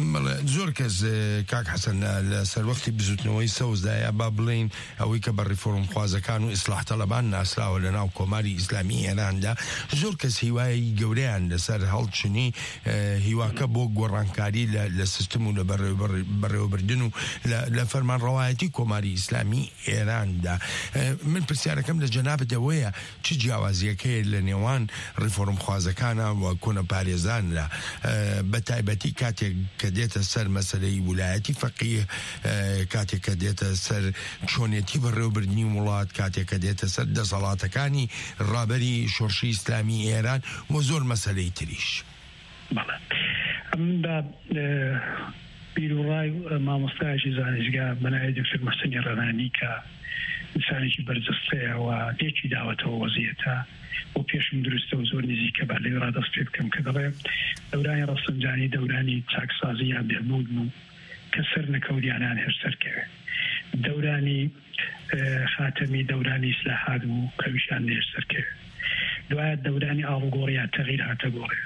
زۆر کەس کاک حەسەن لە سەروەختی بزوتنەوەی سەوزدایە با بڵین ئەوەی کە بە ریفۆرم خوازەکان و ئیسلاح تەڵەبان ناسراوە لە ناو کۆماری ئیسلامی ئێراندا، زۆر کەس هیوای گەورەیان لەسەر هەڵچنی هیواکە بۆ گۆڕانکاری لە سیستم و لە بەڕێوەبردن و لە فەرمانڕەوایەتی کۆماری ئیسلامی ئێراندا. من پرسیارەکەم لە جەنابەتەوەیە چ جیاوازیەکەیە لە نێوان ریفۆرم خوازەکانە و کۆنە پارێزان لە بەتایبەتی کاتێک کە دێتە سەر مەسەلەی ویلایەتی فەقیه، کاتێک کە دێتە سەر چۆنێتی بەڕێوەبردنی وڵات، کاتێک کە دێتە سەر دەسەڵاتەکانی ڕابەری شۆڕشی ئیسلامی ئێران و زۆر مەسەلەی تریش. بەڵێ ئەمدا بیرروڕای مامۆستایەکی زانستگا بەناوی دکتۆر مەحسەنی ڕەنانی کە ئینسانێکی بەرجەستەیە و لێکی داوەتەوە وەزیەتە و پێشم دروستە و زۆر نزیکە با لێ ڕادەست پێ بکەم کە دەڵێ دەورانی ڕەسەنجانی دەورانی چاکسازی یان بێبوون و کە سەر نەکەوتیانان هێر سەرکەوێ، دەورانی خاتەمی دەورانی ئیسلاحات و کەویشان لێر سەرکەوێ، دوایە دەورانی ئاڵوگۆڕیان تەغییر هاتە گۆڕێ،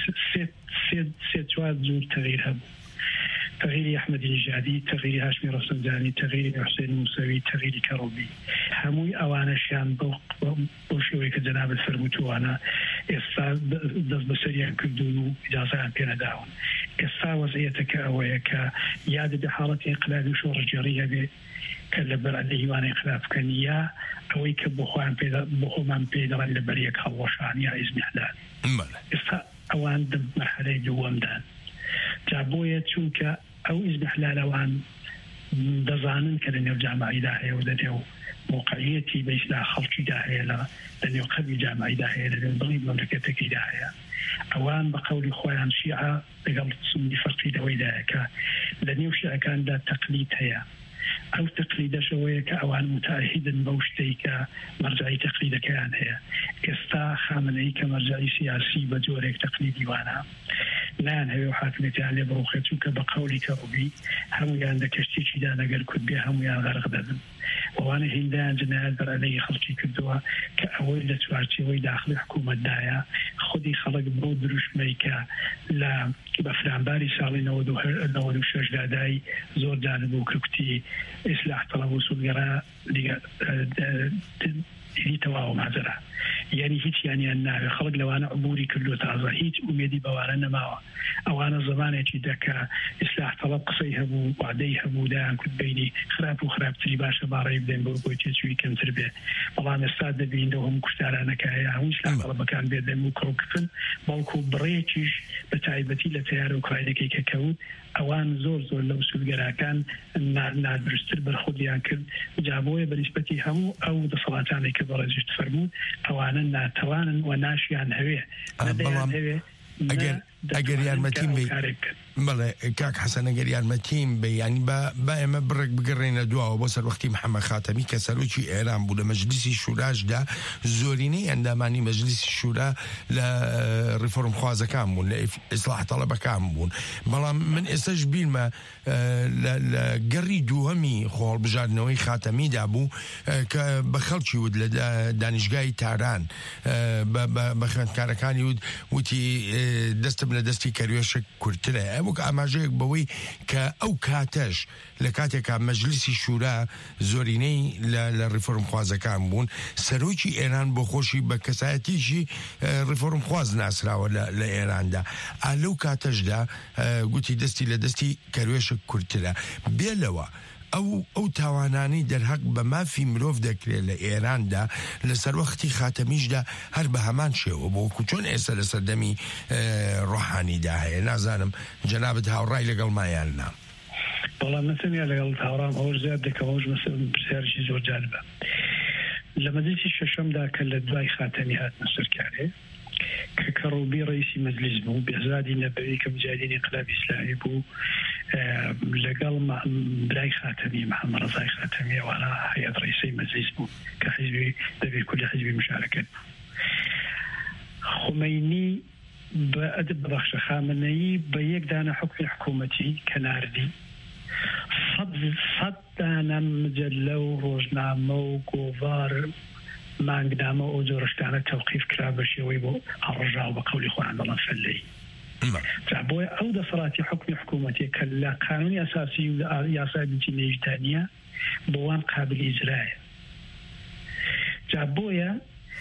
سێ چوار جور تەغییر هەبوو، تغییری ئەحمەدی نیژادی، تغییری هاشمی ڕەسەنجانی، تغییری حوسێن موسەوی، تغییری کەڕۆبی، هەمووی ئەوانەشیان بۆ شێوەیە کە جەنابەت فەرمووتوانە ئێستا دەست بەسەریان کردوون و ئیجازەیان پێ نەداون. ئێستا وەزعیەتەکە ئەوەیە کە یادە حاڵەتی ئینقلابی و شۆڕەجێڕی هەبێ کە لە بەر لە هیوانی انقلاب بکەن، یا ئەوەی کە بۆ خۆیان بۆ خۆمان پێ دەڵێن لە بەریەک هەڵوەشان یا ئیزمیحلال. ئێستا ئەوان مەرحەلەی دووەمدان جا بۆیە چونکە ئەو ئیزمیحلالەوان دەزانن کە لە نێو جامعیدا هەیە و لە نێو موقعیەتی بە ئیسلاح خەڵکیدا هەیە، لە نێو قەبی جامعیدا هەیە، لە نێو دڵی مەملەکەتێکیدا هەیە، ئەوان بە قەولی خۆیان شیعە لەگەڵ سونی فەرقیدەوەیدایە کە لە نێو شیعەکاندا تەقلید هەیە. ئەو تەقلیدەشەوەیە کە ئەوان متعهدن بەو شتەی کە مەرجعی تەقلیدەکەیان هەیە. ئێستا خامنەی کە مەرجعی سیاسی بە جۆرێک تەقلیدی وانە نان هەوێ و حاکمیەتیان لێ بڕۆخێت، چونکە بە قەولی کەڕوبی هەمویان لە کەشتێکیدا نەگەر کورد بێ هەمویان غەرق دەبن. ئەوانە هیندیان جنایەت بەر عەلەیهی خەڵکی کردووە کە ئەوەی لە چوارچێوەی داخلی حکوومەتدایە خودی خەڵک بۆ دروشمەی کە لە بەفرانباری ساڵی نەوەد و شەش دادای زۆر جانب و کردی ئیسلاح تەڵەب و سوودگەڕا دیگە تەواو ماجرا يعني هیچ يعني النار خلق لو أنا عبوري كله تعزى هيج أميدي بوارنا ما أو أنا زمانة جدك إصلاح طلب قصيها بو وعديها بو دان كنت بيني خراب وخراب تري باشا باري بدين بروي تشوي كم تربية والله نستعد بين دوهم كشتارانا كهيا هم إصلاح طلب كان بيدين مكرو كفن بالكو بريتش بتعيبتي لتيار وكرايدة كي كود أوان زور زور لو سلجرا كان نادرستر بالخديان كل جابوه بالنسبة هم أو دصلاتان كبرز يتفرمون أوانا توان وناشي عن هوية بلام أجر أجر يارمتين بي بله كاك حسن أجر يارمتين بي يعني با با ما برك بقرينا دعاء وبصر وقتي محمد خاتمي كسروشي إيران بود مجلس الشورى ده زوريني عندما ني مجلس الشورى لا ريفورم خوازة كامون لإصلاح طلبة كامون بلام من استجبيل ما لا لا جري دوامي خال بجارنوي خاتمي دابو كبخلشي ود لدانشجاي تاران بخان كاركاني ود وتي دست من دستي كريوش كورتلا أبوك أماجيك بوي كأو كاتش لكاتك مجلس الشورى زوريني للريفورم خوازة كامون سرويشي إيران بخوشي بكساتيشي ريفورم خواز ناسرا ولا لإيران دا ألو كاتش دا قلتي دستي لدستي كريوش كورتلا بيلوا او او توانانی در حق بما في مروف دکره لإيران دا لسر وقتی خاتمیش دا هر به همان شه و بو کچون ایسا لسر دمی روحانی دا هی نازانم جنابت هاورای لگل ما یالنا والله مثلا لگل هاورام اوش زیاد دکا اوش مثلا بسیارشی زور جانبه لما دیتی ششم دا کل دوای خاتمی هات نصر کاره كروبي رئيس مجلس بو بهزادي نبوي كمجاهدين انقلاب اسلامي بو لقال براي خاتمي محمد رضاي خاتمي وانا هيئة رئيسي مجلس بو كحزبي دبي كل حزبي مشاركة خميني بأدب بخش خامنئي بيك دانا حكم حكومتي كناردي صد صد دانا مجلو روزنامو قوفار مانقدامه او جورشتانه توقيف كرابشي ويبو الرجاء وبقول اخوان عبد الله فلي تعبوي او دصراتي حكم حكومتي كلا قانوني اساسي يا سيدتي نيجتانيا بوان قابل اجراء تعبويا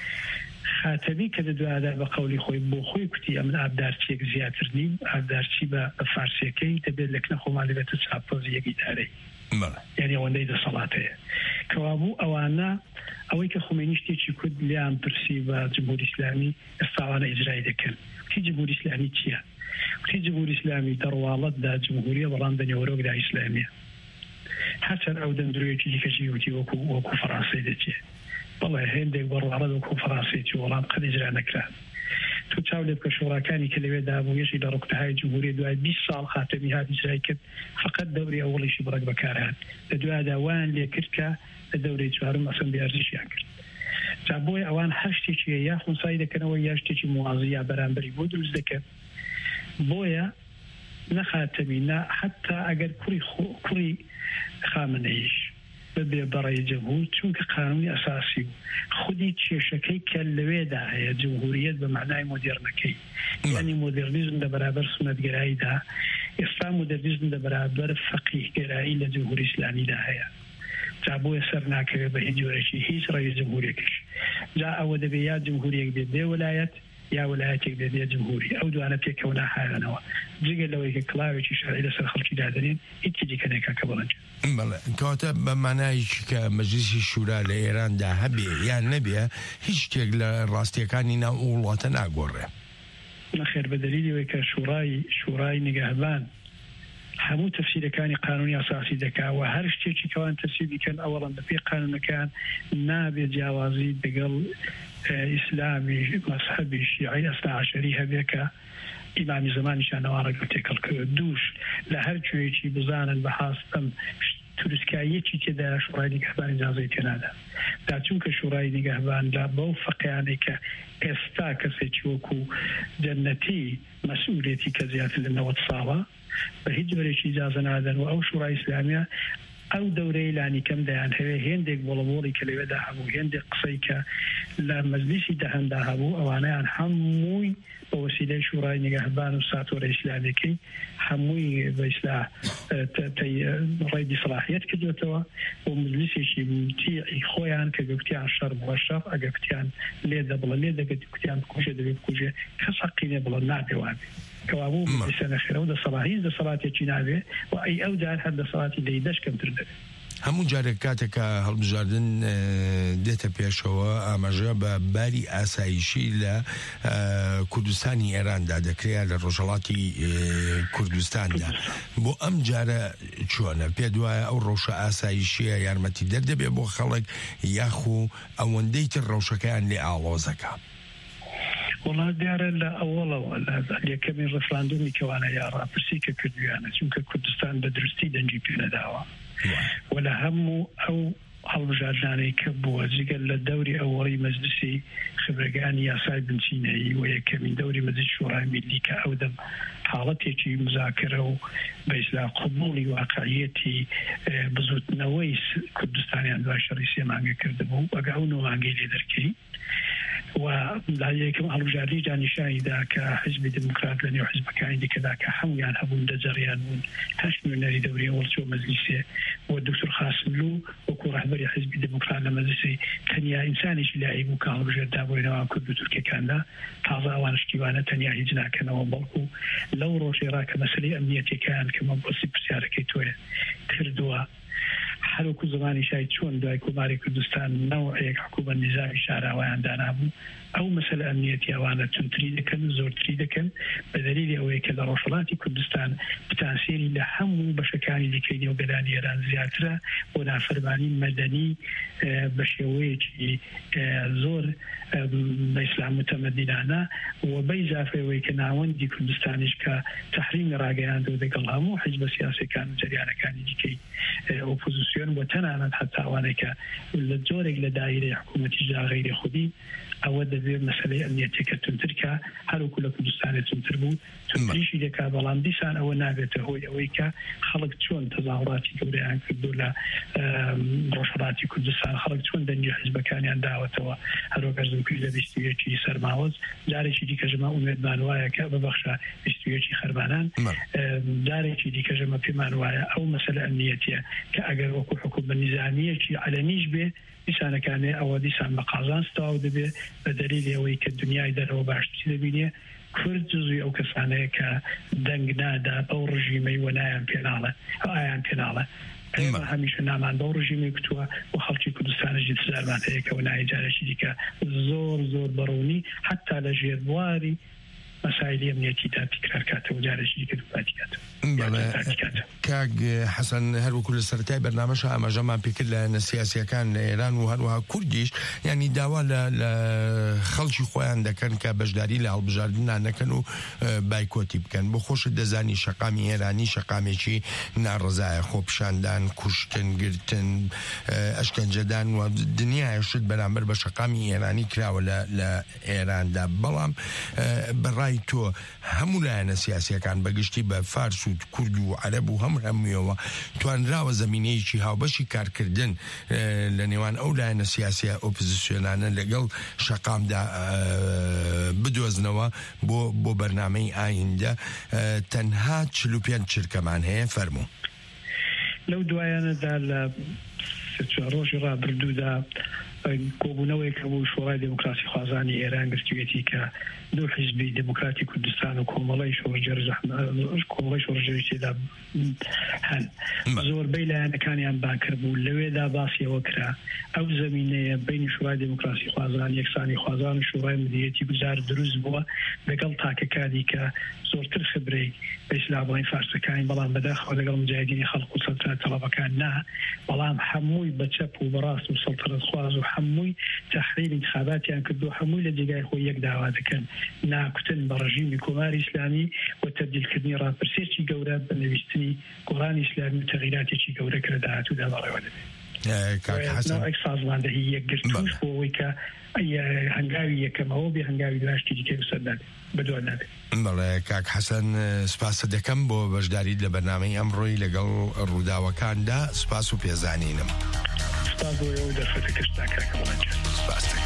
خاتمي كدو هذا بقول اخوي بو خوي كتي من ابدارتي زياترني ابدارتي بفارسيكي تبين لك نخو مالي بتصابوز يقيداري يعني وندي صلاته كوابو اوانا اوي كخميني شتي كود ليام برسيبا جمهور اسلامي استعانه اجرائي دكن في جمهور اسلامي تشيا في جمهور اسلامي دروالت دا جمهوريه بلاندني وروق دا اسلاميه حتى او دندروي تجي كشيوتي وكو وكو فرنسي دتي والله هندك برو عرض وكو فرنسي تي والله قد اجرا نكره تو تاولد كشوراكاني كلمه دا ابو يشي دركت هاي جمهوريه دو عشرين سال خاتمي هذه اجرائي كد فقط دوري اول شي برك بكاران دو هذا وان لكركا الدوري شهرم أصلا بيرجيش يأكل. تعبوي أوان حشتي شيء يا خون سايدة كنا وياشتي شيء موازية برامبري بودرز ذكر. بويا نخاتمينا حتى أجر كري خو كري خامنيش ببي براي جمهور چونك قانوني أساسي خدي شيء شكل كالويدا هي جمهورية بمعنى مودرنكي. يعني مودرنيزم ده برابر سنة جراي ده. إسلام مودرنيزم ده برابر فقيه جراي لجمهور إسلامي ده هي. تعبوا يسرنا كذا بهجورشي هيش رئيس جمهوريكش جاء أود بيا جمهوريك بيد ولايات يا ولاياتك بيد جمهوري أو دو أنا تكونا حالا نوا جيل لو يك كلاوي شرعي لسر خلقي دادرين يتجي كنا كبرنج بله كاتب بمعناش كمجلس الشورى لإيران ده هبي يعني نبيه هيش تيجي راستي كانينا أولواتنا قرر نخير بدليل ويك شوراي شوراي نجهبان همو تفسير كان قانوني أساسي دكا وهر شيء كان تفسير كان أولا في قانون كان نابي جوازي بقل إسلامي مذهبي شيعي أثنى عشري هبيك إمام زمان شان وارق تكل دوش لهر شيء بزانا بحاس تم ترسكاية كذا شورای نگهبان اجازه تنادا دا چونکه شورای نگهبان لا بوفق يعني كاستا كسيتشوكو جنتي مسؤوليتي كزيات للنوت صابة بهجوري اجازه نادن او شورای اسلاميه او دوري لاني كم دهان هي هندك بولبولي كلي ودا ابو هندك قصيكا لا مجلسي دهان ده ابو او انا حموي بوسيله شورای نگهبان وساتور اسلامي كي حموي باصلاح ڕێدی سەلاحیەت کردوێتەوە و مجلیسێکی متیعی خۆیان کە گوتیان شەڕ بووە شەڕ ئەگە کوتیان لێ دەبڵە لێ دەگەت کوتیان بکوژێ دەبێت بکوژێ کەس حەقی بڵە نابێ وابێ کەوابوو مجلیسە نەخێرە و دەسەڵاتی دەسەڵاتێکی نابێ و ئەی ئەو جار هەر دەسەڵاتی دەی دەش کەمتر دەبێت هەموو جارێک کاتێکە هەڵبژاردن دێتە پێشەوە ئاماژە بە باری ئاسایشی لە کوردستانی ئێراندا دەکرێت لە ڕۆژهەڵاتی کوردستاندا بۆ ئەم جارە چۆنە پێ دوایە ئەو ڕەوشە ئاسایشیە یارمەتی دەردەبێت بۆ خەڵک یاخو ئەوەندەی تر ڕەوشەکەیان لێ ئاڵۆزەکە وڵات دیارە لە ئەوڵەوە لە یەکەمی ڕفراندومی کەوانە یا ڕاپرسی کە کردویانە چونکە کوردستان بە دروستی دەنگی پێنەداوە و لە هەموو ئەو هەڵبژاردانەی کە بووە جگەل لە دەوری ئەوەڵی مەجلیسی خبرەکانی یاسای بنچینەیی و یەکەمین دەوری مەجلیس شورای میلی کە ئەو دەم حاڵەتێکی مزاکرە و بە ئیسلا قبوڵی واقعیەتی بزوتنەوەی کوردستانیان دوای شەڕی سێ مانگە کردبوو وەگە ئەو نۆ مانگەی لێ دەرکەی و لا یەکەم هەڵبژاردنی دانیشانیدا کە حزبی دموکرات لە نێو حزبەکانی دیکەدا کە هەمویان هەبوون دەجەڕیان بوون هەشت نوێنەری دەوری وەڵچۆ مەجلیسێ و دکتۆر خاسملو وەکو ڕەهبەری حزبی دموکرات لە مەجلیسی تەنیا ئینسانێکی لای بوو کە هەڵبژێردا بۆینەوە کورد و تورکیەکاندا تازە ئەوان شتیوانە تەنیا هیچ ناکەنەوە بەڵکو لەو ڕۆژێرا کە مەسەلەی ئەمنیەتەکەیان کە مەبەستی پرسیارەکەی تۆیە کردووە هەروکو زمانی شای چۆن دوای کۆماری کوردستان نەوەیەک حکومەت نظامی شاراوایان دانابوو ئەو مەسەلە ئەمنیەتی ئەوانە تونتری دەکەن زۆرتری دەکەن بە دەلیلی ئەوەیە کە لە ڕۆژهەڵاتی کوردستان پتانسیێری لە هەموو بەشەکانی دیکەی نێوگەلانی ئێران زیاترە بۆ نافەرمانی مەدەنی بە شێوەیەکی زۆر بە ئیسلام متەمەدینانە و بە ئیزافەیەوەی کە ناوەندی کوردستانیش کە تەحریمی ڕاگەیاندەوە دەگەڵ هەموو حیزبە سیاسیەکان و جەریانەکانی دیکەی ئۆپۆزیسیۆن و تەنانەت حتا ئەوانەی کە لە جۆرێک لە دایرەی حکوومەتیشدا غەیری خودی ئەوە دەبێت مەسەلەی ئەمنیەتێکە تونترکە هەروکو لە کوردستانی تونتر بوو تونتریشی دەکا بەڵام دیسان ئەوە نابێتە هۆی ئەوەی کە خەڵک چۆن تەظاهوراتی گەورەیان کردو لە ڕۆژهەڵاتی کوردستان خەڵک چۆن دەنگی حیزبەکانیان داوەتەوە هەروەکەژدەکوی لە بیستویەکی سەرماوەز جارێکی دیکەژمە ئومێدمان وایە کە ببەخشە بیستویەکی خەربانان جارێکی دیکەژەمە پێمان وایە ئەو مەسەلە ئەمنیەتیە کە ئەگەر وەکو حکومەت نیزامیەکی عەلەمیش بێ دیسانەکانێ ئەوە دیسان بە قازان ستاو دەبێ بە دەلیلی ئەوەی کە دنیای دەرەوە باشتری دەبینێ کورد جزوی ئەو کەسانەیە کە دەنگ نادا بەو ڕژیمەی وەنایان پێناڵە ئایان پێناڵە ئێمە هەمیشە نامان بەو ڕژیمی کتووە و خەڵکی کوردستانەژی تزارمان هەیە کە وەنای جارێکی دیکە زۆر زۆر بەڕوونی حتا لە ژێر بواری مەسایلی ئەمنیەتیدا تکرارکاتەوە جارێکی دیکە دووپاتیکاتەوە کاک حەسەن هەروەکو لە سەرەتای بەرنامەشە ئاماژەمان پێکرد لە نەسیاسیەکان لە ئێران و هەروەها کوردیش ینی داوا لە خەڵکی خۆیان دەکەن کە بەشداری لە هەڵبژاردنان نەکەن و بایکۆتی بکەن بۆ خۆشت دەزانی شەقامی ئێرانی شەقامێکی ناڕزایە خۆپشاندان کوشتن گرتن ئەشکەنجەدان و دنیایشت بەرامبەر بە شەقامی ئێرانی کراوە لە ئێراندا بەڵام بەڕای تۆ هەموو لایەنە سیاسیەکان بەگشتی بە فارس و کورد و عەرەب و هەموو هەموویەوە توانراوە زەمینەیەکی هاوبەشی کارکردن لە نێوان ئەو لایەنە سیاسیە ئۆپۆزیسیۆنانە لەگەڵ شەقامدا بدۆزنەوە بۆ بۆ بەرنامەی ئایندە تەنها چل و پێنج چرکەمان هەیە فەرموو لەو دوایانەدا لە ڕۆژی ڕابردوودا کۆبوونەوەی کە بوو شۆڕای دموکراسی خوازانی ئێران گرتوێتی کە دوو حیزبی دموکراتی کوردستان و کۆمەڵی کۆمەڵی شۆڕژێریدا هەن زۆربەی لایەنەکانیان باکرد بوو لەوێدا باسیەوە کرا ئەو زەمینەیە بینی شۆڕای دموکراسی خوازان یەکسانی خوازان و شۆڕای مدیریەتی گوزار دروست بووە لەگەڵ تاکەکانی کە زۆرتر خبرەی بە ئیسلامەڵی فارسەکانی بەڵام بەداخەوە لەگەڵ مجاهیدینی خەڵق و سەلتەنەت تەڵەبەکان نا بەڵام هەمووی بەچەپ و بەڕاست و سەلتەنەت خواز و هەمووی تەحریری انتخاباتیان کردو هەمووی لە جێگای خۆی یەک داوا دەکەن ناکوتن بە ڕژیمی کۆماری ئیسلامی و تەبدیلکردنی ڕاپرسێکی گەورە بە نوویستنی گۆڕانی ئیسلامی و تەغییراتێکی گەورە کە لە داهاتوودا بەڕێوە دەبێت سازماندەهی یەکگرتوش بۆ ئەوەی کە هەنگاوی یەکەمەوە بێ هەنگاوی دواشتی دیکەی سەردادێت بەدوان نابێت. بەڵێ کاک حەسەن سپاسە دەکەم بۆ بەشداریت لە بەرنامەی ئەمڕۆی لەگەڵ ڕووداوەکاندا سپاس و پێزانینم. سپاس بۆ ئێوە دەرفەتە کەشتا کاکە بەڵێن. سپاس دەکەم.